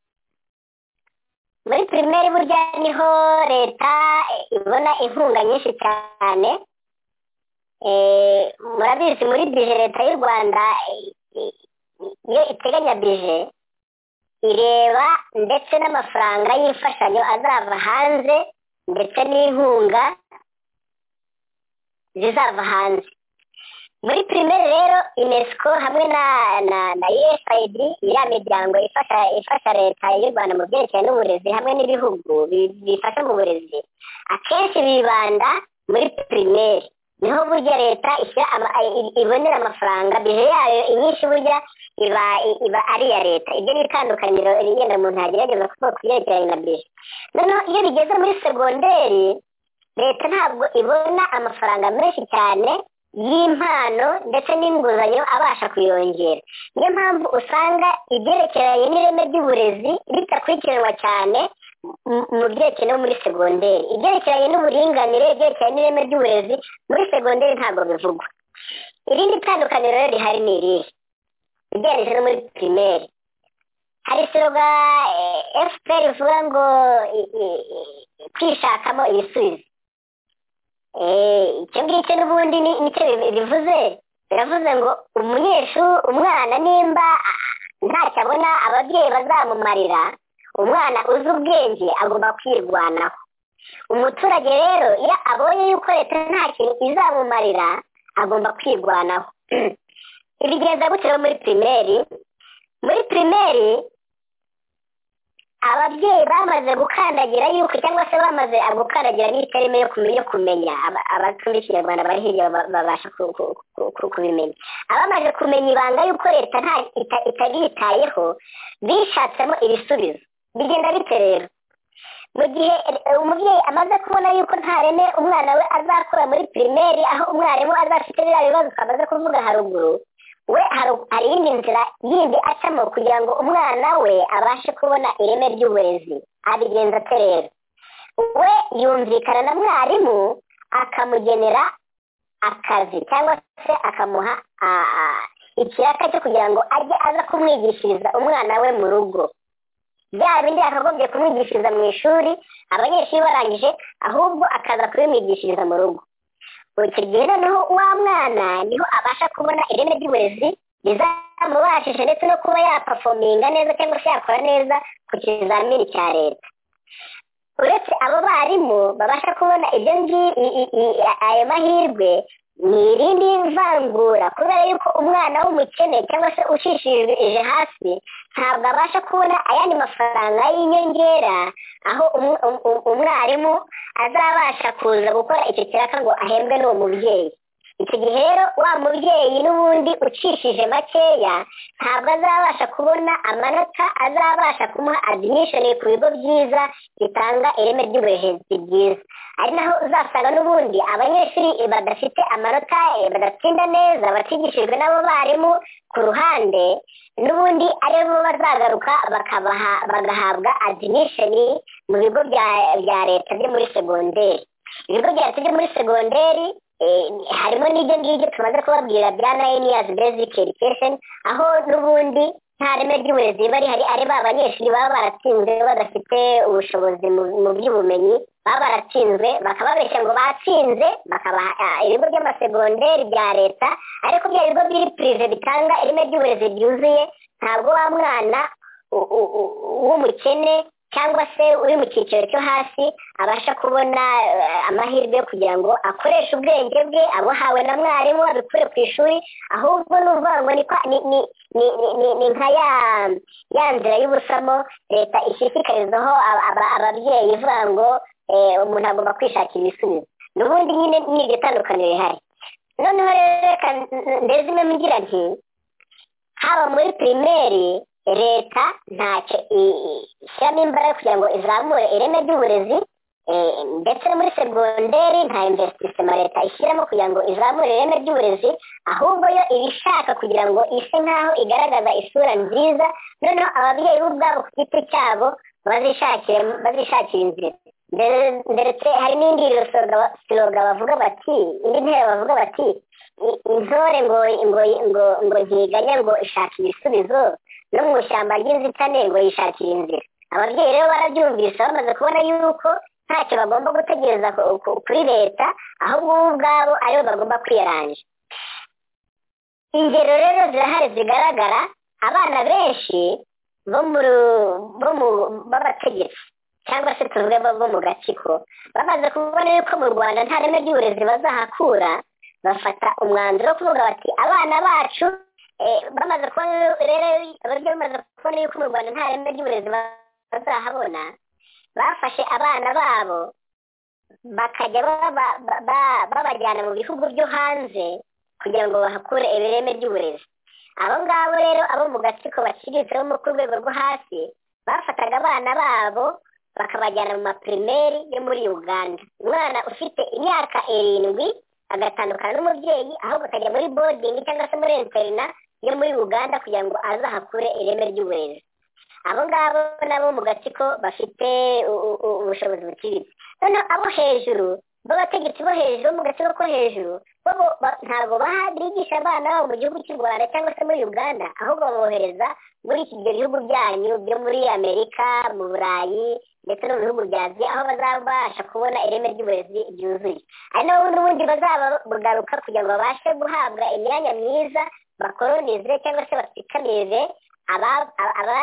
Muri primaire burya niho leta ibona inkunga nyinshi cyane. Murabizi muri bije leta y'u Rwanda iyo iteganya bije ireba ndetse n'amafaranga y'imfashanyo azava hanze ndetse n'inkunga zizava hanze. Muri primaire rero UNESCO hamwe na na na U S A I D, iriya miryango ifasha ifasha leta y'u Rwanda mu byerekeranye n'uburezi hamwe n'ibihugu bifasha mu burezi, akenshi bibanda muri primaire. Niho burya leta ibonera amafaranga, bije yayo inyinshi burya iba iba ari iya leta. Ibyo ni itandukaniro rigenda umuntu agerageza kuvuga ku byerekeranye na bije. Noneho iyo bigeze muri segonderi, leta ntabwo ibona amafaranga menshi cyane y'impano ndetse n'inguzanyo abasha kuyongera. Niyo mpamvu usanga ibyerekeranye n'ireme ry'uburezi bitakurikiranwa cyane mu byerekeranye muri segonderi. Ibyerekeranye n'uburinganire, ibyerekeranye n'ireme ry'uburezi muri segonderi ntabwo bivugwa. Irindi tandukaniro rero rihari ni irihe ugereranyije no muri primaire. Hari sloga F P R ivuga ngo kwishakamo ibisubizo. Icyo ngicyo n'ubundi nicyo bivuze, biravuze ngo umunyeshuri umwana nimba ntacyo abona ababyeyi bazamumarira, umwana uzi ubwenge agomba kwirwanaho. Umuturage rero iyo abonye yuko leta nta kintu izamumarira agomba kwirwanaho. Ibigenza gutyo muri primaire muri primaire ababyeyi bamaze gukandagira yuko cyangwa se bamaze gukandagira n'iterime yo kumenya kumenya abatumva ikinyarwanda bari hirya babasha kubimenya. Abamaze kumenya ibanga yuko leta nta itagitayeho bishatsemo ibisubizo. Bigenda bite rero? Mu gihe umubyeyi amaze kubona yuko nta reme umwana we azakora muri primaire aho umwarimu azafite biriya bibazo twamaze kuvuga haruguru, we hari iyindi nzira yindi acamo kugira ngo umwana we abashe kubona ireme ry'uburezi. Abigenza ate rero? We yumvikana na mwarimu akamugenera akazi cyangwa se akamuha ikiraka cyo kugira ngo ajye aza kumwigishiriza umwana we mu rugo. Bya bindi akagombye kumwigishiriza mu ishuri abanyeshuri barangije, ahubwo akaza kubimwigishiriza mu rugo. Icyo gihe noneho wa mwana niho abasha kubona ireme ry'uburezi rizamubashije ndetse no kuba yapafominga neza cyangwa se yakora neza ku kizamini cya leta. Uretse abo barimu babasha kubona ibyo ayo mahirwe, ni irindi vangura kubera yuko umwana w'umukene cyangwa se ushishirije hasi ntabwo abasha kubona ayandi mafaranga y'inyongera aho umwarimu azabasha kuza gukora icyo kiraka ngo ahembwe n'uwo mubyeyi. Icyo gihe rero wa mubyeyi n'ubundi ucishije makeya ntabwo azabasha kubona amanota azabasha kumuha admission ku bigo byiza bitanga ireme ry'uburezi byiza. Ari naho uzasanga n'ubundi abanyeshuri badafite amanota badatsinda neza batigishijwe n'abo barimu ku ruhande, n'ubundi aribo bazagaruka bakabaha bagahabwa admission mu bigo bya leta byo muri segonderi. Ibigo bya leta byo muri segonderi harimo n'ibyo ngibyo tumaze kubabwira bya nine years basic education, aho n'ubundi nta reme ry'uburezi bari hari ari ba banyeshuri baba baratsinzwe badafite ubushobozi mu by'ubumenyi, baba baratsinzwe bakababeshya ngo batsinze bakabaha ibigo by'amasegonderi bya leta, ariko bya bigo biri prive bitanga ireme ry'uburezi ryuzuye ntabwo wa mwana w'umukene cyangwa se uri mu cyiciro cyo hasi abasha kubona amahirwe yo kugira ngo akoreshe ubwenge bwe abuhawe na mwarimu abikure ku ishuri, ahubwo n'uvuga ngo ni nka ya nzira y'ubusamo leta ishishikarizaho ababyeyi ivuga ngo umuntu agomba kwishakira ibisubizo. N'ubundi nyine ni iryo tandukaniro rihari. Noneho rero reka ndeze imwe mugira nti haba muri primaire leta ntacyo ishyiramo imbaraga kugira ngo izamure ireme ry'uburezi, ndetse no muri segonderi nta investissement leta ishyiramo kugira ngo izamure ireme ry'uburezi, ahubwo yo ibishaka kugira ngo ise nk'aho igaragaza isura nziza, noneho ababyeyi bo ubwabo ku giti cyabo bazishakira inzira. Ndetse hari n'indi siloga bavuga bati indi ntera bavuga bati intore ngo ngo ngo ntiganya ngo ishaka ibisubizo, no mu ishyamba ry'inzitane ngo yishakira inzira. Ababyeyi rero barabyumvise bamaze kubona yuko ntacyo bagomba gutegereza kuri leta, ahubwo bo ubwabo aribo bagomba kwiyaranja. Ingero rero zirahari zigaragara, abana benshi b'abategetsi cyangwa se tuvuge bo mu gatsiko bamaze kubona yuko mu Rwanda nta reme ry'uburezi bazahakura, bafata umwanzuro wo kuvuga bati abana bacu bamaze kubona rero abaryo bamaze kubona yuko mu Rwanda nta reme ry'uburezi bazahabona, bafashe abana babo bakajya babajyana mu bihugu byo hanze kugira ngo bahakure ireme ry'uburezi. Abo ngabo rero abo mu gatsiko baciriritse bo ku rwego rwo hasi bafataga abana babo bakabajyana mu maprimaire yo muri Uganda. Umwana ufite imyaka irindwi agatandukana n'umubyeyi, ahubwo akajya muri boarding cyangwa se muri interna yo muri Uganda kugira ngo azahakure ireme ry'uburezi. Abo ngabo nabo mu gatsiko bafite ubushobozi buciriritse. Noneho abo hejuru b'abategetsi bo hejuru mu gatsiko ko hejuru bo ntabwo bigisha abana babo mu gihugu cy'u Rwanda cyangwa se muri Uganda, ahubwo babohereza muri iki bihugu byanyu byo muri Amerika, mu Burayi ndetse no mu bihugu bya Aziya, aho bazabasha kubona ireme ry'uburezi ryuzuye. Ari nabo n'ubundi bazabagaruka kugira ngo babashe guhabwa imyanya myiza, bakolonize cyangwa se basikamirize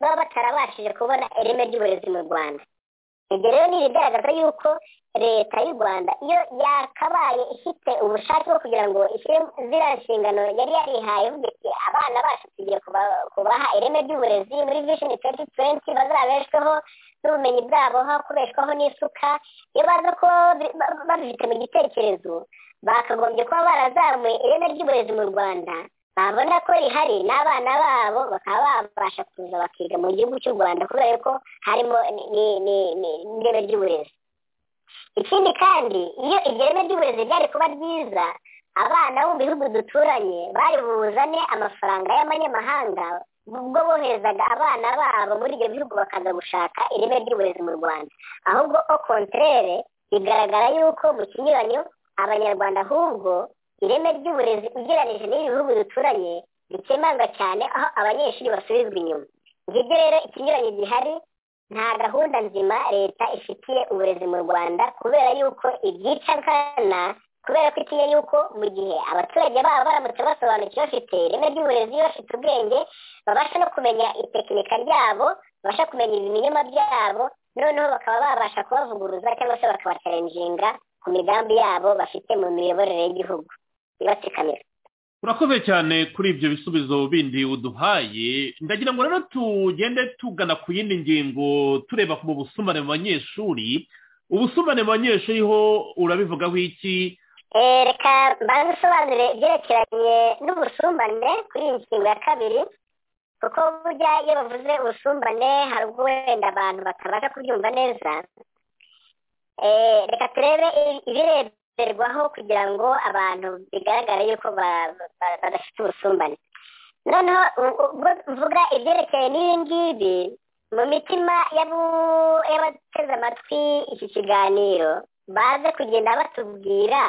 baba batarabashije kubona ireme ry'uburezi mu Rwanda. Ibyo rero ni ibigaragaza yuko leta y'u Rwanda iyo yakabaye ifite ubushake bwo kugira ngo ishyire ziriya nshingano yari yarihaye ivuga iti abana bacu tugiye kubaha ireme ry'uburezi muri vision twenty twenty bazabeshweho n'ubumenyi bwabo aho kubeshwaho n'isuka. Iyo baza ko babifite mu gitekerezo bakagombye kuba barazamuye ireme ry'uburezi mu Rwanda, babona ko rihari n'abana babo bakaba babasha kuza bakiga mu gihugu cy'u Rwanda kubera ko harimo n'ireme ry'uburezi. Ikindi kandi iyo iryo reme ry'uburezi ryari kuba ryiza, abana bo mu bihugu duturanye bari buzane amafaranga y'amanyamahanga ubwo boherezaga abana babo muri ibyo bihugu bakaza gushaka ireme ry'uburezi mu Rwanda. Ahubwo au contraire bigaragara yuko mu kinyuranyo abanyarwanda ahubwo ireme ry'uburezi ugereranije n'ibihugu duturanye bikemanga cyane aho abanyeshuri basubizwa inyuma. Ngibyo rero ikinyuranyo gihari, nta gahunda nzima leta ifitiye uburezi mu Rwanda kubera yuko ibyica nkana, kubera ko itinye yuko mu gihe abaturage babo baramutse basobanukiwe bafite ireme ry'uburezi, bafite ubwenge, babasha no kumenya itekinika ryabo, babasha kumenya ibinyoma byabo, noneho bakaba babasha kubavuguruza cyangwa se bakabacalenjinga ku migambi yabo bafite mu miyoborere y'igihugu ibatsikamira. Urakoze cyane kuri ibyo bisubizo bindi uduhaye. Ndagira ngo rero tugende tugana ku yindi ngingo tureba ku busumbane mu banyeshuri. Ubusumbane mu banyeshuri ho urabivugaho iki? Eh reka mbasobanure ibyerekeranye n'ubusumbane kuri iyi ngingo ya kabiri, kuko burya iyo bavuze ubusumbane hari ubwo wenda abantu batabasha kubyumva neza. Eh reka turebe ibireberwaho kugira ngo abantu bigaragare yuko badafite ubusumbane. Noneho mvuga ibyerekeye n'ibi ngibi, mu mitima y'abateze amatwi iki kiganiro baze kugenda batubwira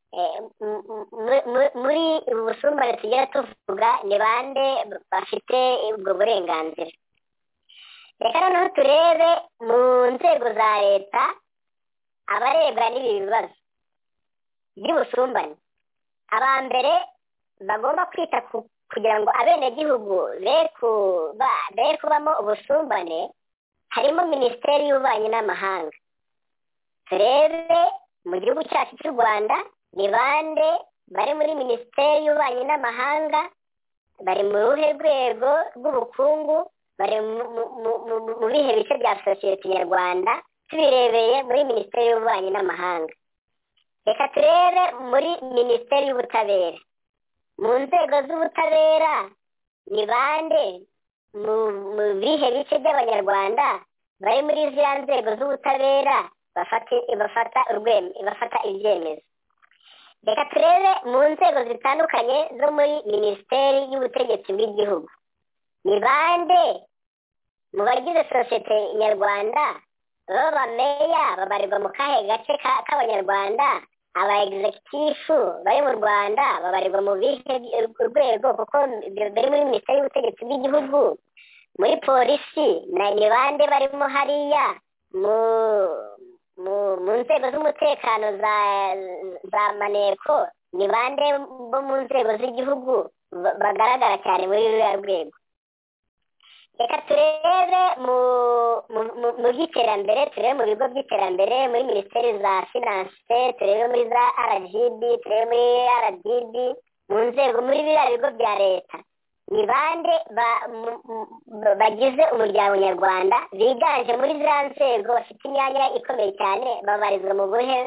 muri ubu busumbane tugera tuvuga ni bande bafite ubwo burenganzira. Reka noneho turebe mu nzego za leta abarebwa n'ibi bibazo by'ubusumbane. Aba mbere bagomba kwita kugira ngo abenegihugu be kubamo ubusumbane harimo minisiteri y'ububanyi n'amahanga. Turebe mu gihugu cyacu cy'u Rwanda ni bande bari muri minisiteri y'ububanyi n'amahanga, bari mu ruhe rwego rw'ubukungu, bari mu bihe bice bya sosiyete nyarwanda, tubirebeye muri minisiteri y'ububanyi n'amahanga. Reka turebe muri minisiteri y'ubutabera. Mu nzego z'ubutabera ni bande mu bihe bice by'abanyarwanda bari muri ziriya nzego z'ubutabera bafata bafata ibyemezo. Reka turebe mu nzego zitandukanye zo muri minisiteri y'ubutegetsi bw'igihugu. Ni bande mu bagize sosiyete nyarwanda baba meya babarirwa mu kahe gace k'abanyarwanda, aba executive bari mu Rwanda babarirwa mu bihe urwego kuko bari muri minisiteri y'ubutegetsi bw'igihugu. Muri polisi ni bande barimo hariya, mu mu nzego z'umutekano za za maneko ni bande bo mu nzego z'igihugu bagaragara cyane muri ruriya rwego. Reka turebe mu mu by'iterambere, turebe mu bigo by'iterambere muri minisiteri za finance, turebe muri za R G B, turebe muri R D B, mu nzego muri biriya bigo bya leta ni bande bagize umuryango nyarwanda biganje muri ziriya nzego bafite imyanya ikomeye cyane, babarizwa mu buhe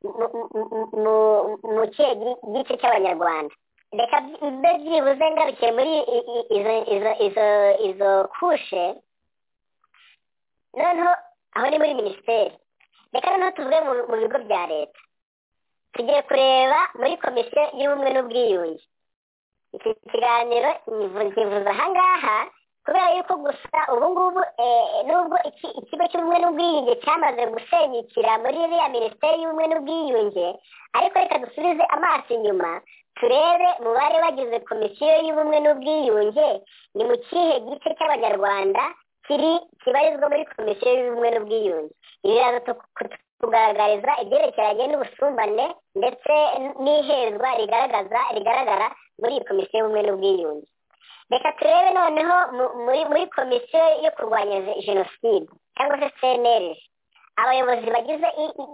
mu kihe gice cy'abanyarwanda. Reka mbe byibuze ngarukiye muri izo izo izo izo kushe. Noneho aho ni muri minisiteri. Reka noneho tuvuge mu bigo bya leta, tugiye kureba muri komisiyo y'ubumwe n'ubwiyunge. Iki kiganiro nkivuza ahangaha kubera yuko gusa ubu ngubu nubwo ikigo cy'ubumwe n'ubwiyunge cyamaze gusenyukira muri iriya minisiteri y'ubumwe n'ubwiyunge, ariko reka dusubize amaso inyuma turebe mu bari bagize komisiyo y'ubumwe n'ubwiyunge ni mu kihe gice cy'abanyarwanda kiri kibarizwa muri komisiyo y'ubumwe n'ubwiyunge. Ibi biraza kugaragariza ibyerekeranye n'ubusumbane ndetse n'ihezwa rigaragaza rigaragara muri iyi komisiyo y'ubumwe n'ubwiyunge. reka turebe noneho muri muri komisiyo yo kurwanya jenoside cyangwa se C N L G abayobozi bagize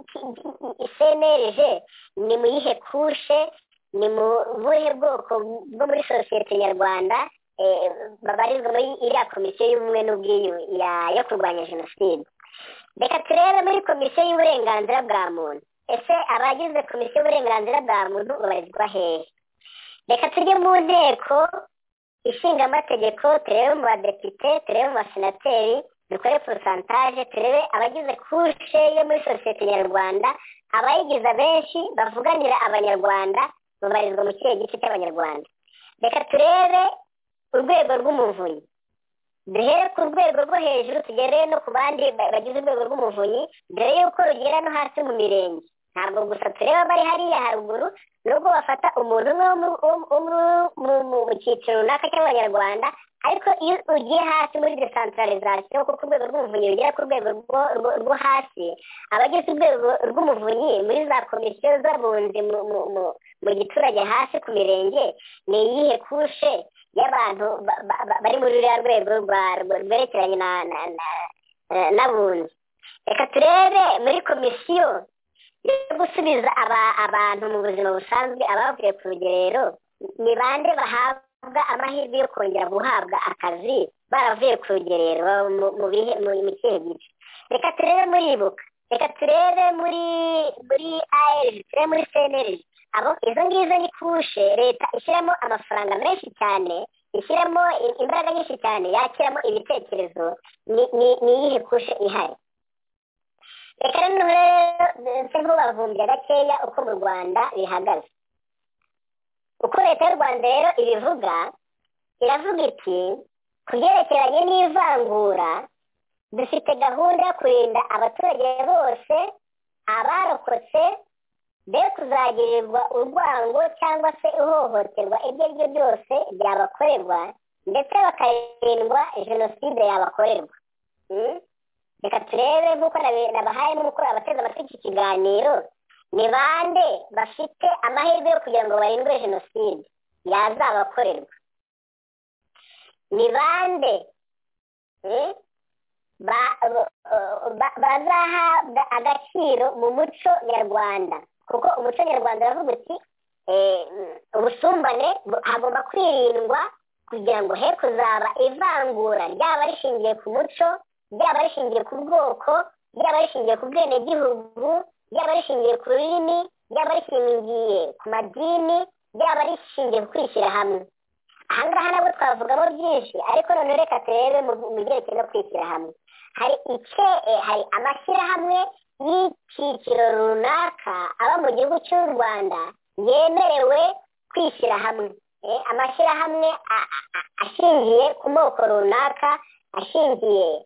C N L G ni mu yihe kushe ni mu buhe bwoko bwo muri sosiyete nyarwanda babarizwa muri iriya komisiyo y'ubumwe n'ubwiyunge yo kurwanya jenoside. Reka turebe muri komisiyo y'uburenganzira bwa muntu, ese abagize komisiyo y'uburenganzira bwa muntu babarizwa hehe? Reka tujye mu nteko ishinga amategeko, turebe mu badepite, turebe mu basenateri, dukore porosantaje, turebe abagize kushe yo muri sosiyete nyarwanda, abayigize benshi bavuganira abanyarwanda babarizwa mu kihe gice cy'abanyarwanda. Reka turebe urwego rw'umuvunyi, duhere ku rwego rwo hejuru tugere no ku bandi bagize urwego rw'umuvunyi, dore yuko rugera no hasi mu mirenge. Ntabwo gusa tureba bari hariya haruguru, nubwo bafata umuntu umwe mu cyiciro runaka cy'abanyarwanda, ariko iyo ugiye hasi muri decentralization kuko urwego rw'umuvunyi rugera ku rwego rwo hasi, abagize urwego rw'umuvunyi muri za komisiyo z'abunzi mu giturage hasi ku mirenge, ni iyihe kushe y'abantu bari muri ruriya rwego rwerekeranye n'abunzi? Reka turebe muri komisiyo yo gusubiza abantu mu buzima busanzwe abavuye ku rugerero, ni bande bahabwa amahirwe yo kongera guhabwa akazi baravuye ku rugerero mu kihe gice? Reka turebe muri ibuka, reka turebe muri muri A R G, turebe muri C N L G. Abo izo ngizo ni kushe leta ishyiramo amafaranga menshi cyane, ishyiramo imbaraga nyinshi cyane, yakiramo ibitekerezo, ni iyihe kushe ihari? Reka rero nse nk'ubavumbye gakeya uko mu Rwanda bihagaze. Uko leta y'u Rwanda rero ibivuga, iravuga iti ku byerekeranye n'ivangura dufite gahunda yo kurinda abaturage bose abarokotse be kuzagirirwa urwango cyangwa se ihohoterwa ibyo ari byo byose byabakorerwa, ndetse bakarindwa jenoside yabakorerwa. Reka turebe nk'uko nabahaye n'umukuru abateze amatwi iki kiganiro, ni bande bafite amahirwe yo kugira ngo barindwe jenoside yazabakorerwa? Ni bande bazahabwa agaciro mu muco nyarwanda? Kuko umuco nyarwanda uravuga uti ubusumbane hagomba kwirindwa kugira ngo he kuzaba ivangura, ryaba rishingiye ku muco, ryaba rishingiye ku bwoko, ryaba rishingiye ku bwenegihugu, ryaba rishingiye ku rurimi, ryaba rishingiye ku madini, ryaba rishingiye ku kwishyira hamwe. Aha ngaha nabwo twavugamo byinshi, ariko none reka turebe mu byerekeye no kwishyira hamwe. Hari icye hari amashyirahamwe y'icyiciro runaka aba mu gihugu cy'u Rwanda yemerewe kwishyira hamwe, amashyirahamwe ashingiye ku moko runaka, ashingiye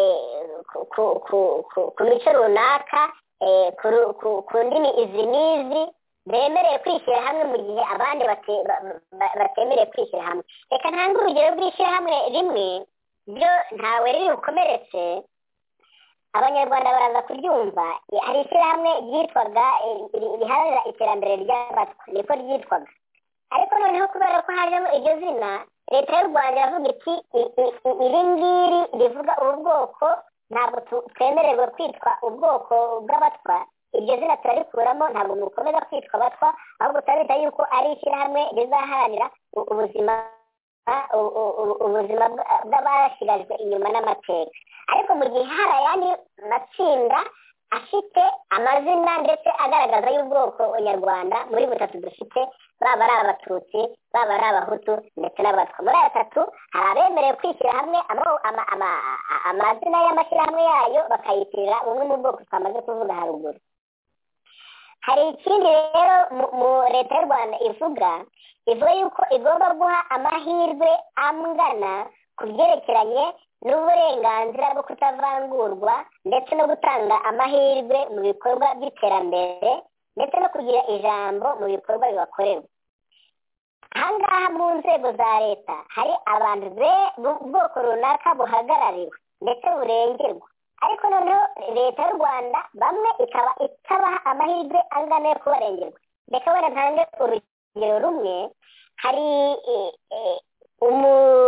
ku mico runaka, ku ndimi izi n'izi, bemerewe kwishyira hamwe mu gihe abandi batemerewe kwishyira hamwe. Reka ntange urugero rw'ishyirahamwe rimwe, byo ntawe riri bukomeretse, abanyarwanda baraza kuryumva. Hari ishyirahamwe ryitwaga riharanira iterambere ry'abatwa, niko ryitwaga, ariko noneho kubera ko hajemo iryo zina, leta y'u Rwanda iravuga iti iri ngiri rivuga ubu bwoko ntabwo twemererwa kwitwa ubwoko bw'abatwa, iryo zina turarikuramo, ntabwo mukomeza kwitwa abatwa, ahubwo turabita yuko ari ishyirahamwe rizaharanira ubuzima ubuzima bw'abashyigarijwe inyuma n'amateka. Ariko mu gihe hari ayandi matsinda afite amazina ndetse agaragaza y'ubwoko nyarwanda muri butatu dufite, baba ari abatutsi, baba ari abahutu ndetse n'abatwa. Muri aya atatu hari abemerewe kwishyira hamwe amazina y'amashyirahamwe yayo bakayitirira bumwe mu bwoko twamaze kuvuga haruguru. Hari ikindi rero mu leta y'u Rwanda ivuga, ivuga yuko igomba guha amahirwe angana ku byerekeranye n'uburenganzira bwo kutavangurwa, ndetse no gutanga amahirwe mu bikorwa by'iterambere, ndetse no kugira ijambo mu bikorwa bibakorerwa. Aha ngaha mu nzego za leta hari abantu b'ubwoko runaka buhagarariwe ndetse burengerwa, ariko noneho leta y'u Rwanda bamwe ikaba itabaha amahirwe angana yo kubarengerwa. Reka wenda ntange urugero rumwe, hari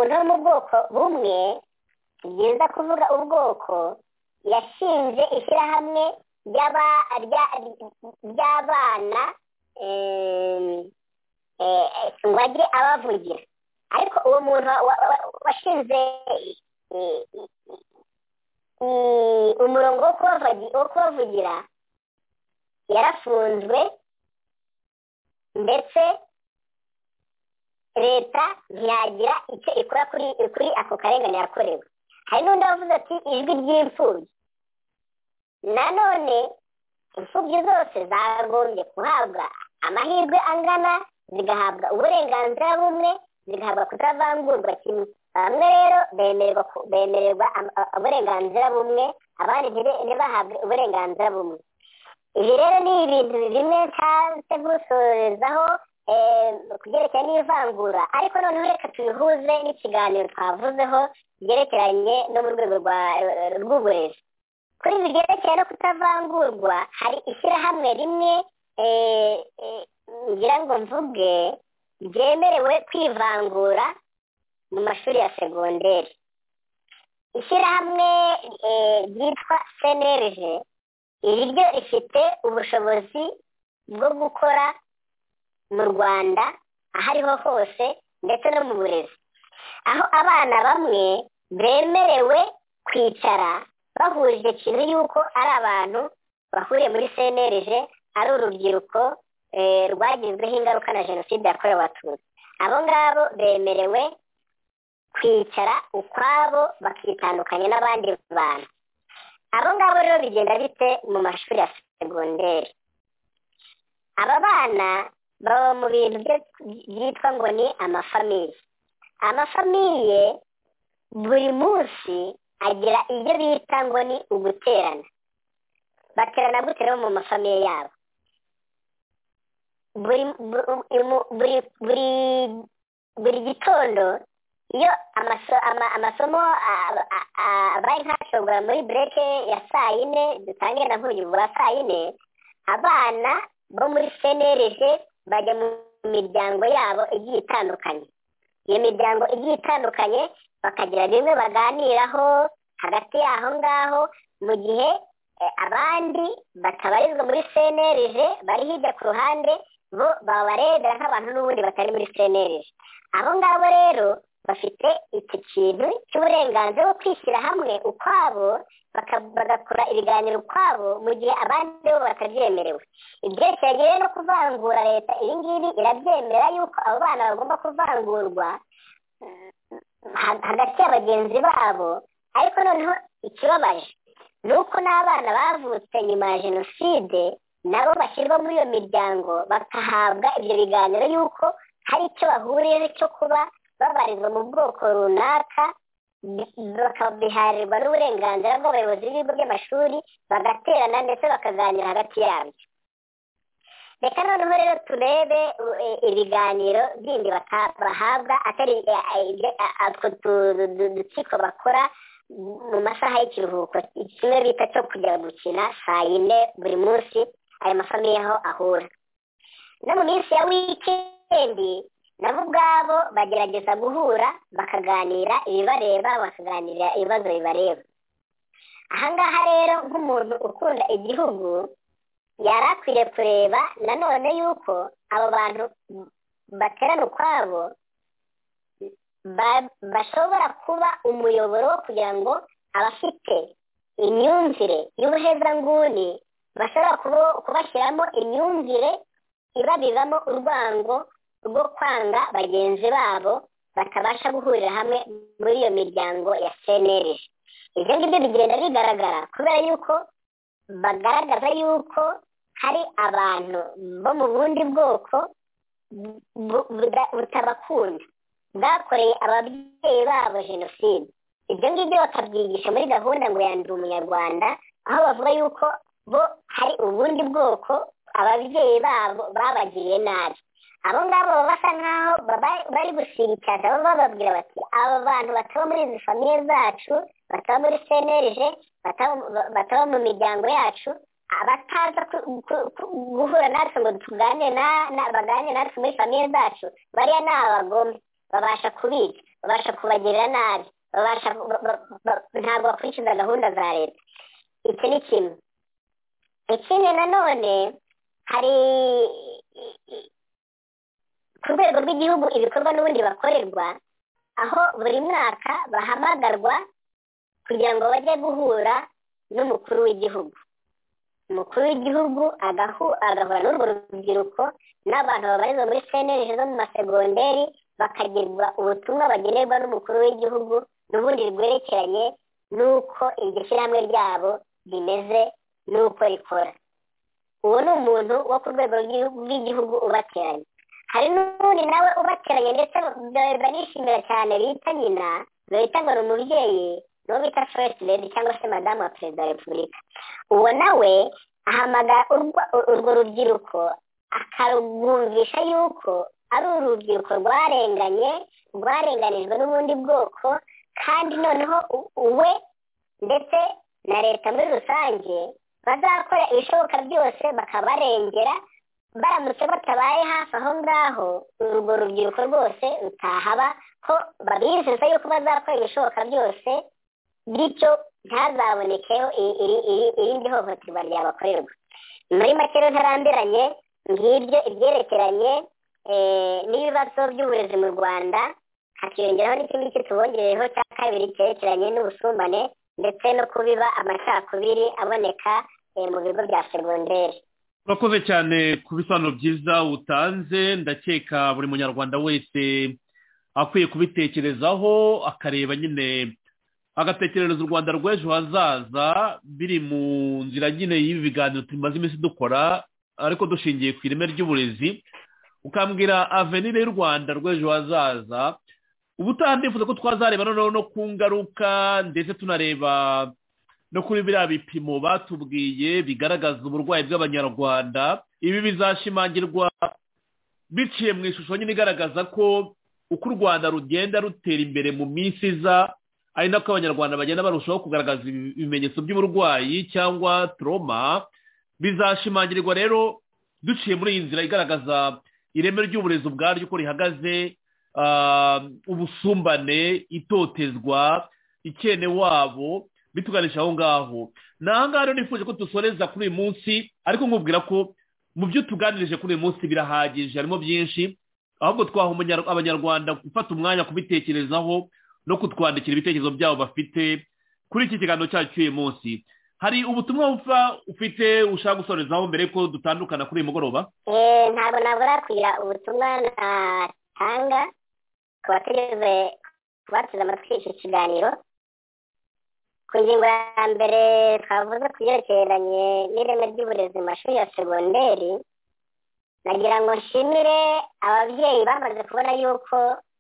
umuntu wo mu bwoko bumwe, si byiza kuvuga ubwoko, yashinze ishyirahamwe ry'abana ngo agire abavugira. ariko uwo muntu washinze umurongo wo kubavugira yarafunzwe, ndetse leta ntiyagira icyo ikora kuri kuri ako karengane yakorewe. hari n'undi wavuze ati ijwi ry'imfubyi. nanone imfubyi zose zagombye guhabwa amahirwe angana, zigahabwa uburenganzira bumwe, zigahabwa kutavangurwa kimwe. bamwe rero bemererwa bemererwa uburenganzira bumwe, abandi ntibahabwe uburenganzira bumwe. ibi rero ni ibintu bimwe ntaze gusorezaho kubyerekeye n'ivangura, ariko noneho reka tubihuze n'ikiganiro twavuzeho byerekeranye no mu rwego rw'uburezi. kuri ibi byerekeye no kutavangurwa, hari ishyirahamwe rimwe ngira ngo mvuge ryemerewe kwivangura mu mashuri ya segonderi. ishyirahamwe ryitwa senerije, iri ryo rifite ubushobozi bwo gukora mu Rwanda aho ariho hose ndetse no mu burezi, aho abana bamwe bemerewe kwicara bahurije ikintu yuko ari abantu bahuriye muri senerije, ari urubyiruko rwagizweho ingaruka na jenoside yakorewe abatutsi. abo ngabo bemerewe kwicara ukwabo bakitandukanya n'abandi bantu. abo ngabo rero bigenda bite mu mashuri ya segonderi? aba bana baba mu bintu byitwa ngo ni amafamiye. amafamiye buri munsi agira ibyo bita ngo ni uguterana. baterana gute rero mu mafamiye yabo? buri buri buri buri gitondo iyo amasomo abaye nkashobora muri bureke ya saa yine, dutangira na nk'urugero rwa saa yine, abana bo muri senerije bajya mu miryango yabo igiye itandukanye. iyo miryango igiye itandukanye bakagira bimwe baganiraho hagati y'aho ngaho, mu gihe abandi batabarizwa muri senerije bari hirya ku ruhande, bo babarebera nk'abantu n'ubundi batari muri senerije. abo ngabo rero bafite iki kintu cy'uburenganzira bwo kwishyira hamwe ukwabo, bagakora ibiganiro ukwabo, mu gihe abandi bo batabyemerewe. ibyerekeranye no kuvangura, leta iyi ngiyi irabyemera yuko abo bana bagomba kuvangurwa hagati ya bagenzi babo. ariko noneho ikibabaje ni uko n'abana bavutse nyuma ya jenoside nabo bashyirwa muri iyo miryango, bakahabwa ibyo biganiro yuko hari icyo bahuriyeho cyo kuba babarizwa mu bwoko runaka, bakabiharirwa n'uburenganzira bw'abayobozi b'ibigo by'amashuri, bagaterana ndetse bakaganira hagati yabyo. reka noneho rero turebe ibiganiro bindi bahabwa atari utwo dutsiko bakora mu masaha y'ikiruhuko, kimwe bita cyo kujya gukina saa yine buri munsi. ayo mafamiye aho ahura no mu minsi ya wikendi, nabo ubwabo bagerageza guhura bakaganira ibibareba, bakaganira ibibazo bibareba. ahangaha rero nk'umuntu ukunda igihugu yari akwiriye kureba nanone yuko abo bantu baterana ukwabo bashobora kuba umuyoboro wo kugira ngo abafite imyumvire y'ubuhezanguni bashobora kubashyiramo imyumvire ibabibamo urwango rwo kwanga bagenzi babo, batabasha guhurira hamwe muri iyo miryango ya senerije. ibyo ngibyo bigenda bigaragara kubera yuko bagaragaza yuko hari abantu bo mu bundi bwoko butabakunda, bwakoreye ababyeyi babo jenoside. ibyo ngibyo bakabyigisha muri gahunda ngo yandure umunyarwanda, aho bavuga yuko bo hari ubundi bwoko ababyeyi babo babagiriye nabi. abo ngabo baba basa nk'aho bari gusirikana, baba bababwira bati aba bantu bataba muri izi famiye zacu, bataba muri senerije, bataba mu miryango yacu, abataza guhura natwe ngo tuganire baganire natwe muri famiye zacu, bariya ni abagome, babasha kubica. babasha kubagirira nabi, babasha ntabwo bakurikiza gahunda za leta. Iki ni kimwe. Ikindi nanone hari ku rwego rw'igihugu ibikorwa n'ubundi bakorerwa, aho buri mwaka bahamagarwa kugira ngo bajye guhura n'umukuru w'igihugu. Umukuru w'igihugu agahura n'urwo rubyiruko n'abantu babarizwa muri senerije zo mu masegonderi, bakagirwa ubutumwa bagenerwa n'umukuru w'igihugu n'ubundi rwerekeranye n'uko iryo shyirahamwe ryabo rimeze n'uko rikora. Uwo ni umuntu wo ku rwego rw'igihugu ubateranya. Hari n'undi nawe ubateranye ndetse banishimira cyane bita nyina, bita ngo ni umubyeyi, n'uwo bita first lady cyangwa se madamu wa perezida wa repubulika. Uwo nawe ahamagara urwo rubyiruko akarwumvisha yuko ari urubyiruko rwarenganye, rwarenganijwe n'ubundi bwoko, kandi noneho we ndetse na leta muri rusange bazakora ibishoboka byose bakabarengera. Baramutse batabaye hafi aho ngaho, urwo rubyiruko rwose rutahaba, ko babizeza yuko bazakora ibishoboka byose bityo ntazabonekeho irindi hohoterwa ryabakorerwa. Muri make rero ntarambiranye ngibyo ibyerekeranye n'ibibazo by'uburezi mu Rwanda, hakiyongeraho n'ikindi kitubongereyeho cya kabiri cyerekeranye n'ubusumbane ndetse no kubiba amacakubiri aboneka mu bigo bya segonderi. Urakoze cyane ku bisobanuro byiza utanze. Ndakeka buri munyarwanda wese akwiye kubitekerezaho, akareba nyine agatekerereza u Rwanda rw'ejo hazaza, biri mu nzira nyine y'ibi biganiro tumaze iminsi dukora, ariko dushingiye ku ireme ry'uburezi. Ukambwira avenire y'u Rwanda rw'ejo hazaza, ubutaha ndifuza ko twazareba noneho no ku ngaruka, ndetse tunareba no kuri biriya bipimo batubwiye bigaragaza uburwayi bw'abanyarwanda. Ibi bizashimangirwa biciye mu ishusho nyine igaragaza ko uko u Rwanda rugenda rutera imbere mu minsi iza, ari nako abanyarwanda bagenda barushaho kugaragaza ibimenyetso by'uburwayi cyangwa trauma. Bizashimangirirwa rero duciye muri iyi nzira igaragaza ireme ry'uburezi ubwaryo uko rihagaze, ubusumbane, itotezwa, ikene wabo, bituganisha aho ngaho. Nahangaha rero nifuje ko dusoreza kuri uyu munsi, ariko nkubwira ko mu byo tuganirije kuri uyu munsi birahagije, harimo byinshi, ahubwo twaha abanyarwanda gufata umwanya kubitekerezaho no kutwandikira ibitekerezo byabo bafite kuri iki kiganiro cyacu cy'uyu munsi. Hari ubutumwa wumva ufite ushaka gusorezaho mbere ko dutandukana kuri uyu mugoroba? Eh, ntabwo nabura kugira ubutumwa natanga ku bategereje kubateze amatwi iki kiganiro. Ku ngingo ya mbere twavuze ku byerekeranye n'ireme ry'uburezi mu mashuri ya segonderi, nagira ngo nshimire ababyeyi bamaze kubona yuko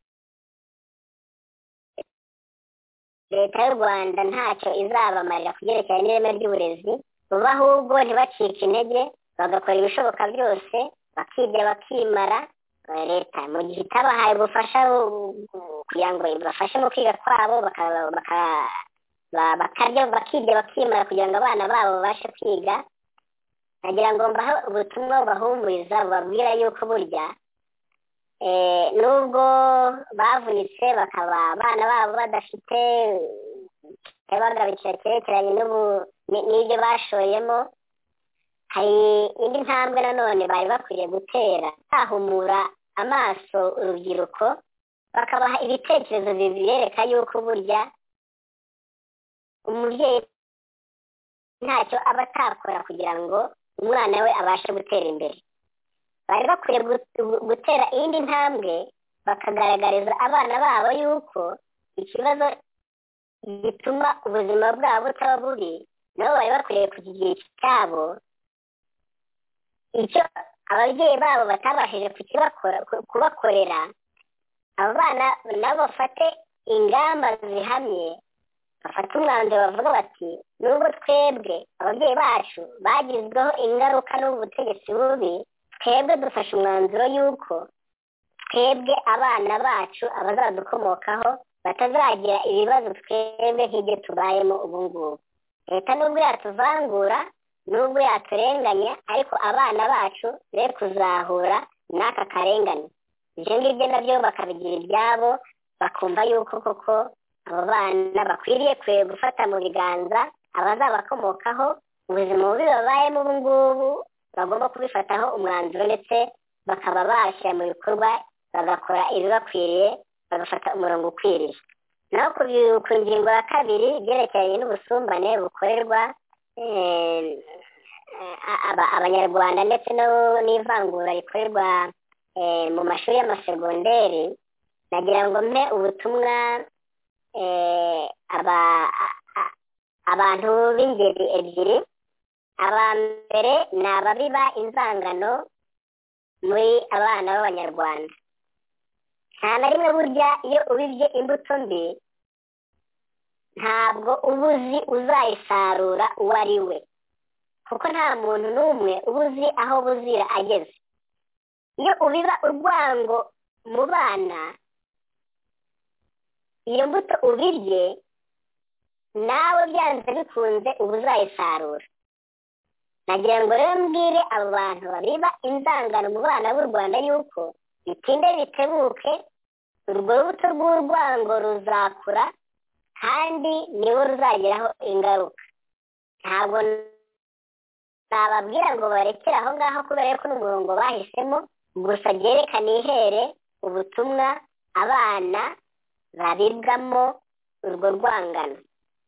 leta y'u Rwanda ntacyo izabamarira ku byerekeranye n'ireme ry'uburezi, vuba ahubwo ntibacike intege, bagakora ibishoboka byose, bakiga bakimara. Leta mu gihe itabahaye ubufasha kugira ngo ibafashe mu kwiga kwabo, bakarya bakiga bakimara kugira ngo abana babo babashe kwiga. Nagira ngo mbahe ubutumwa bubahumuriza, bubabwira yuko burya nubwo bavunitse bakaba abana babo badafite ikibagarukira cyerekeranye n'ibyo bashoyemo, hari indi ntambwe nanone bari bakwiriye gutera, bahumura amaso urubyiruko, bakabaha ibitekerezo bibereka yuko burya umubyeyi ntacyo aba atakora kugira ngo umwana we abashe gutera imbere. Bari bakwiriye gutera indi ntambwe, bakagaragariza abana babo yuko ikibazo gituma ubuzima bwabo butaba bubi, nabo bari bakwiriye kukigira icyabo, icyo ababyeyi babo batabashije kubakorera. Abo bana nabo bafate ingamba zihamye, bafata umwanzuro bavuga bati nubwo twebwe ababyeyi bacu bagizweho ingaruka n'ubutegetsi bubi, twebwe dufashe umwanzuro yuko twebwe abana bacu abazadukomokaho batazagira ibibazo twebwe nk'ibyo tubayemo ubu ngubu. Leta nubwo yatuvangura, nubwo yaturenganya, ariko abana bacu be kuzahura n'aka karengane. Ibyo ngibyo nabyo bakabigira ibyabo, bakumva yuko koko abo bana bakwiriye kwe gufata mu biganza abazabakomokaho ubuzima bubi babayemo ubu ngubu bagomba kubifataho umwanzuro ndetse bakaba bashyira mu bikorwa bagakora ibibakwiriye bagafata umurongo ukwiriye. naho ku ngingo ya kabiri byerekeranye n'ubusumbane bukorerwa abanyarwanda ndetse n'ivangura rikorerwa mu mashuri y'amasegonderi, nagira ngo mpe ubutumwa abantu b'ingeri ebyiri. aba mbere ni ababiba inzangano muri abana b'abanyarwanda. nta na rimwe burya iyo ubibye imbuto mbi ntabwo uba uzi uzayisarura uwo ari we, kuko nta muntu n'umwe uba uzi aho buzira ageze. iyo ubiba urwango mu bana, iyo mbuto ubibye nawe byanze bikunze uba uzayisarura. nagira ngo rero mbwire abo bantu babiba inzangano mu bana b'u Rwanda yuko bitinde bitebuke urwo rubuto rw'urwango ruzakura kandi nibo ruzageraho ingaruka. ntabwo nababwira ngo barekere aho ngaho kubera ko n'umurongo bahisemo, gusa byerekana ihere ubutumwa abana babibwamo urwo rwangano.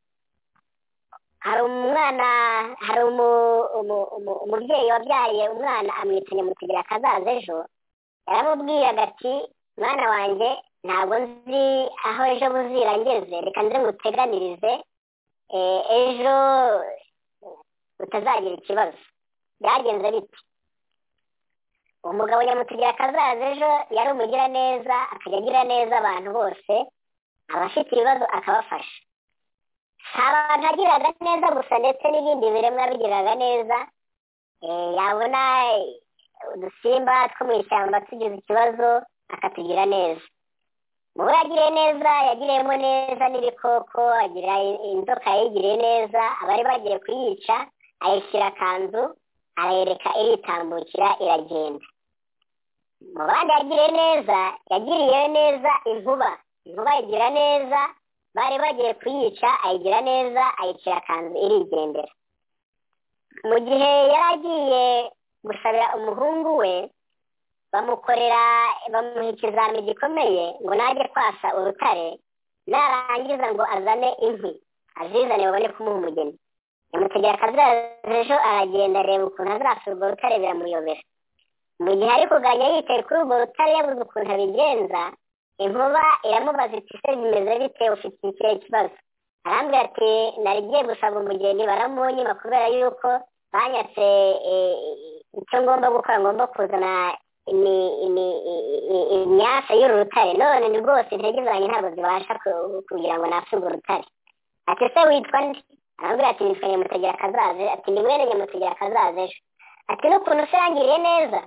hari umwana hari umubyeyi wabyaye umwana amwita Nyamutegera Kazaza ejo, yaramubwiraga ati mwana wanjye ntabwo nzi aho ejo buzira ngeze, reka nze nguteganirize ejo utazagira ikibazo. byagenze biti umugabo Nyamutegera Kazaza ejo yari umugira neza, akajya agira neza abantu bose, abafite ibibazo akabafasha. abantu agiraga neza gusa ndetse n'ibindi biremwa bigiraga neza. yabona udusimba two mu ishyamba tugize ikibazo akatugira neza. mu bo yagiriye neza yagiriyemo neza n'ibikoko, agira inzoka yayigiriye neza, abari bagiye kuyica ayishyira akanzu arayereka iritambukira iragenda. mu bandi yagiriye neza yagiriye neza inkuba inkuba ayigira neza, bari bagiye kuyica ayigira neza ayicira akanzu irigendera. mu gihe yari agiye gusabira umuhungu we, bamukorera bamuha ikizami gikomeye ngo najye kwasa urutare, narangiza ngo azane inkwi azizane babone kumuha umugeni. Nyamutegera Kazaza ejo aragenda areba ukuntu azasa urwo rutare biramuyobera. mu gihe ari kuganya yicaye kuri urwo rutare yabuze ukuntu abigenza, inkuba iramubaza iti se bimeze bite, ufite ikihe kibazo? arambwira ati nari ngiye gusaba umugeni baramunyima kubera yuko banyatse icyo ngomba gukora, ngomba kuzana imyasa y'uru rutare, none ni rwose intege zanjye ntabwo zibasha kugira ngo nase urwo rutare. ati se witwa nde? arambwira ati nitwa Nyamutegera Kazaza. ati ni mwene Nyamutegera Kazaza ejo. ati n'ukuntu se yangiriye neza?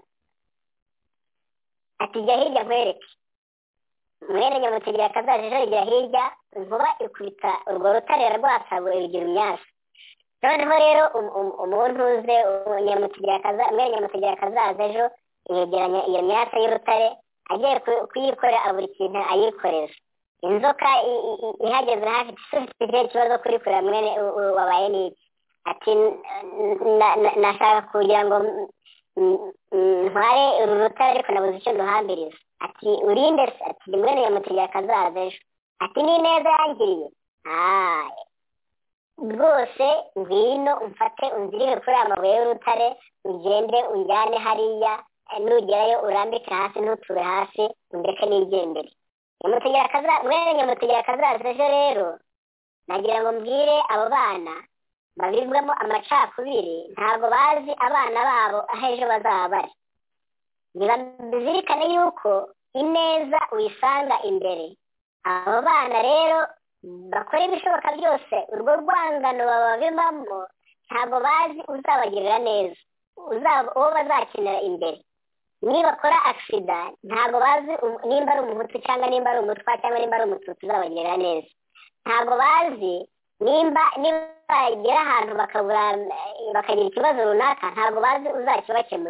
ati jya hirya nkwereke. mwene Nyamutegera Kazaza ejo yigira hirya, inkuba ikubita urwo rutare rwasagura ibigira imyasa. noneho rero umuntu uze Nyamutegera Kazaza mwene Nyamutegera Kazaza ejo yegeranya iyo myasa y'urutare, agiye kuyikorera buri kintu ayikoreza. inzoka ihageze hafi ifite ikibazo kuri kureba mwene wabaye n'iki. ati nashaka kugira ngo ntware uru rutare ariko nabuze icyo nduhambiriza. ati urinde se? ati ni mwene Nyamutegera Kazaza ejo. ati ni neza yangiriye? rwose ngwino umfate unzirire kuri aya mabuye y'urutare, ugende unjyane hariya, nugerayo urambike hasi ntuture hasi undeke nigendere. Nyamutegera Kazaza mwene Nyamutegera Kazaza ejo rero nagira ngo mbwire abo bana babibwamo amacakubiri, ntabwo bazi abana babo aho ejo bazaba bari. ntibazirikane yuko ineza uyisanga imbere. abo bana rero bakora ibishoboka byose, urwo rwangano bababimamo ntabwo bazi uzabagirira neza, uwo bazakenera imbere. nibakora aksida ntabwo bazi nimba ari umuhutu cyangwa nimba ari umutwa cyangwa nimba ari umututsi uzabagirira neza. ntabwo bazi nimba nibagera ahantu bakabura bakagira ikibazo runaka, ntabwo bazi uzakibakemurira.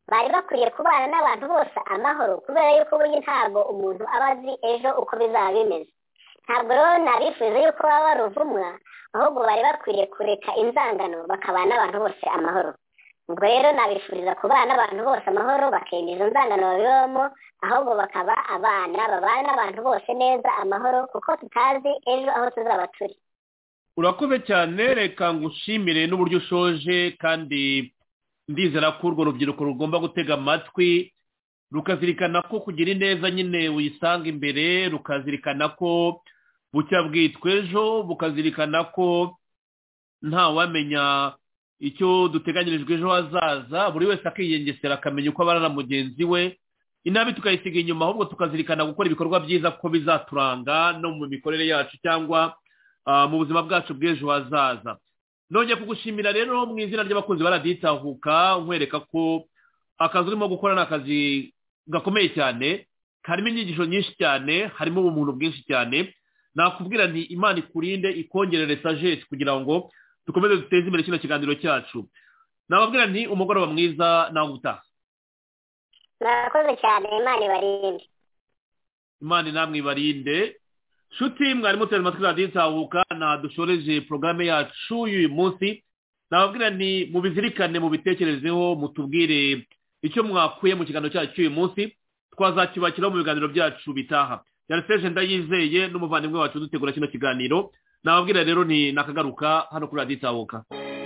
bari bakwiriye kubana n'abantu bose amahoro kubera yuko burya ntabwo umuntu aba azi ejo uko bizaba bimeze. Ntabwo rero nabifuza yuko baba baruvumwa, ahubwo bari bakwiriye kureka inzangano bakabana n'abantu bose amahoro. Ubwo rero nabifuriza kubana n'abantu bose amahoro, bakirinda izo nzangano babibamo, ahubwo bakaba abana babana n'abantu bose neza amahoro, kuko tutazi ejo aho tuzaba turi. Urakoze cyane, reka ngushimire n'uburyo ushoje, kandi ndizera ko urwo rubyiruko rugomba gutega amatwi rukazirikana ko kugira ineza nyine uyisanga imbere, rukazirikana ko bucya bwitwa ejo, bukazirikana ko nta wamenya icyo duteganyirijwe ejo hazaza, buri wese akiyengesera akamenya uko abana na mugenzi we, inabi tukayisiga inyuma, ahubwo tukazirikana gukora ibikorwa byiza kuko bizaturanga no mu mikorere yacu cyangwa mu buzima bwacu bw'ejo hazaza. Nongeye kugushimira rero mu izina ry'abakozi baraditahuka, nkwereka ko akazi urimo gukora ni akazi gakomeye cyane, harimo inyigisho nyinshi cyane, harimo ubumuntu bwinshi cyane. Nakubwira nti Imana ikurinde, ikongerere sagesse kugira ngo dukomeze duteze imbere kino kiganiro cyacu. Nababwira nti umugoroba mwiza, nawe utaha. Murakoze cyane, Imana ibarinde. Imana namwe ibarinde. Shuti mwari muteze amatwi raditahuka, na dushoreje programme yacu y'uyu munsi. Nababwira nti mubizirikane, mubitekerezeho, mutubwire icyo mwakuye mu kiganiro cyacu cy'uyu munsi, twazakibakiraho mu biganiro byacu bitaha. Yarseje Ndayizeye n'umuvandimwe wacu dutegura kino kiganiro. Nababwira rero ni nakagaruka hano kuri raditahuka.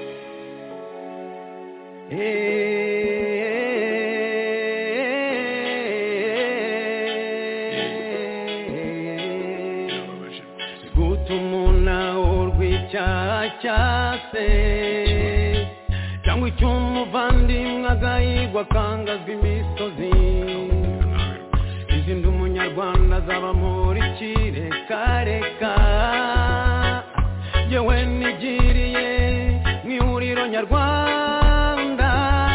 Gutumuna urwicyase cyangwa icy'umuvandimwe agahigwa akangazwa imisozi, izindi umunyarwanda azaba muri kirekareka. Yewe nigiriye mu ihuriro nyarwanda,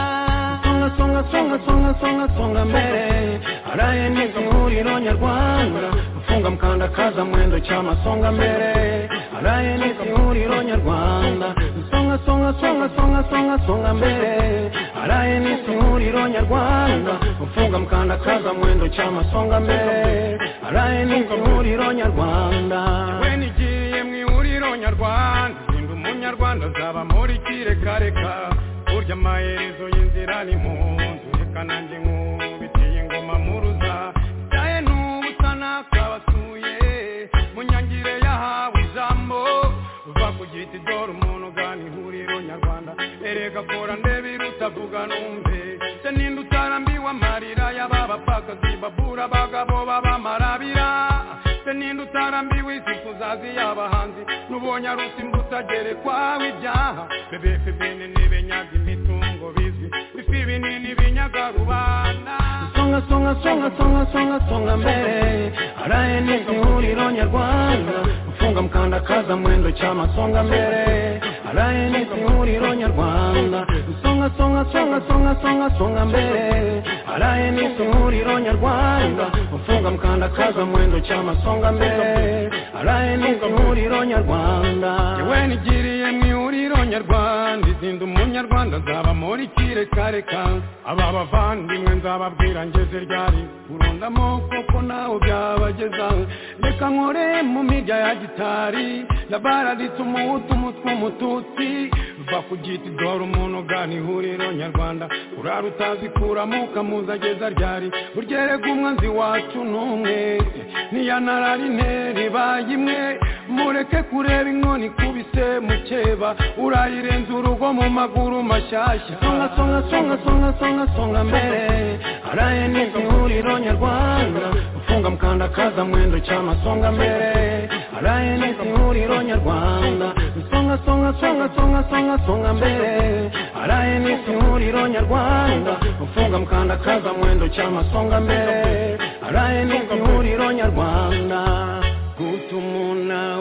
songa songa songa songa songa songa mbere, araye n'izi ihuriro nyarwanda, ufunga mkanda kaza mwendo chama songa mbere, araye n'izi ihuriro nyarwanda, songa songa songa songa songa songa mbere, araye n'izi ihuriro nyarwanda, ufunga mkanda kaza mwendo chama songa mbere, araye n'izi ihuriro nyarwanda. Yewe nigiriye mu ihuriro nyarwanda, zindu umunyarwanda azaba muri kirekareka, burya amaherezo y'inzira ni mu nzu, reka nanjye nkubitiye ingoma muruza, cyaye n'ubusa nakabasuye, mu nyangire yahawe ijambo, uva ku giti dore umuntu ugana ihuriro nyarwanda, erega kora ndebe irutavuga numve, se ninde utarambiwe amarira y'ababapfakazi babura abagabo b'abamarabira, se ninde utarambiwe isi kuzazi y'abahanzi, n'ubonye arusi mbutagere kwawe ibyaha, bebefe bene n'ibenyaga imitungo bizwi, bifi binini binyaga rubanda. Songa songa songa songa songa songa mbere, araye n'izi ihuriro nyarwanda, ufunga mkanda kaza mwendo chama songa mbere, araye n'izi ihuriro nyarwanda, songa songa songa songa songa songa mbere, araye n'izi ihuriro nyarwanda, ufunga mkanda kaza mwendo chama songa mbere, araye n'izi ihuriro nyarwanda. Yewe nigiriye mu ihuriro nyarwanda, izindi umunyarwanda azaba muri kirekareka, aba bavandimwe nzababwira ngeze ryari, urundamo koko nawe byabageza, reka nkore mu mirya ya gitari, labaraditse umuhutu umutwe umututsi, va ku giti dore umuntu ugana ihuriro nyarwanda, urara utazikuramo ukamuzageza ryari, uryerega umwanzi wacu n'umwe, niyanararine ribaye imwe, mureke kureba inkoni kubise mukeba, urayirenza urugo mu maguru mashyashya. Songa songa songa songa songa songa mbere, araye n'izi ihuriro nyarwanda, ufunga mkanda kaza mwendo chama songa mbere, araye n'izi ihuriro nyarwanda, songa songa songa songa songa songa mbere, araye n'izi ihuriro nyarwanda, ufunga mkanda kaza mwendo chama songa mbere, araye n'izi ihuriro nyarwanda. Gutumuna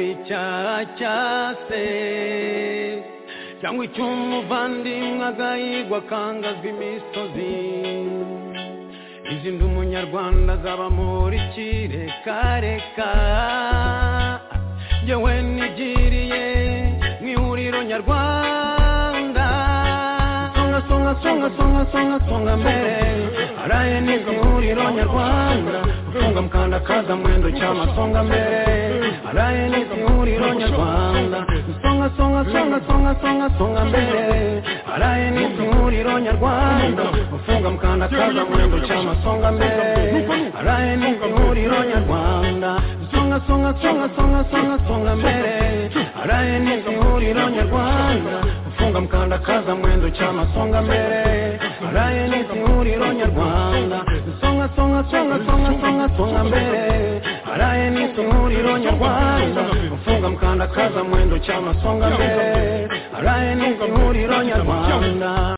urwicyase cyangwa icy'umuvandimwe agahigwa akangazwa imisozi, izindi umunyarwanda azaba muri kirekareka. Yewe nigiriye mu ihuriro nyarwanda, songa songa songa songa songa songa mbere araye n'ihuriro nyarwanda ufunga mkanda kaza mwendo chama songa mbere araye n'ihuriro nyarwanda songa songa songa songa songa songa mbere araye n'ihuriro nyarwanda ufunga mkanda kaza mwendo chama songa mbere araye n'ihuriro nyarwanda songa songa songa songa songa songa mbere araye n'ihuriro nyarwanda ufunga mkanda kaza mwendo chama songa mbere araye n'ihuriro nyarwanda songa songa songa songa songa songa mbere araye n'ihuriro nyarwanda ufunga mkanda kaza mwendo chama songa mbere araye n'ihuriro nyarwanda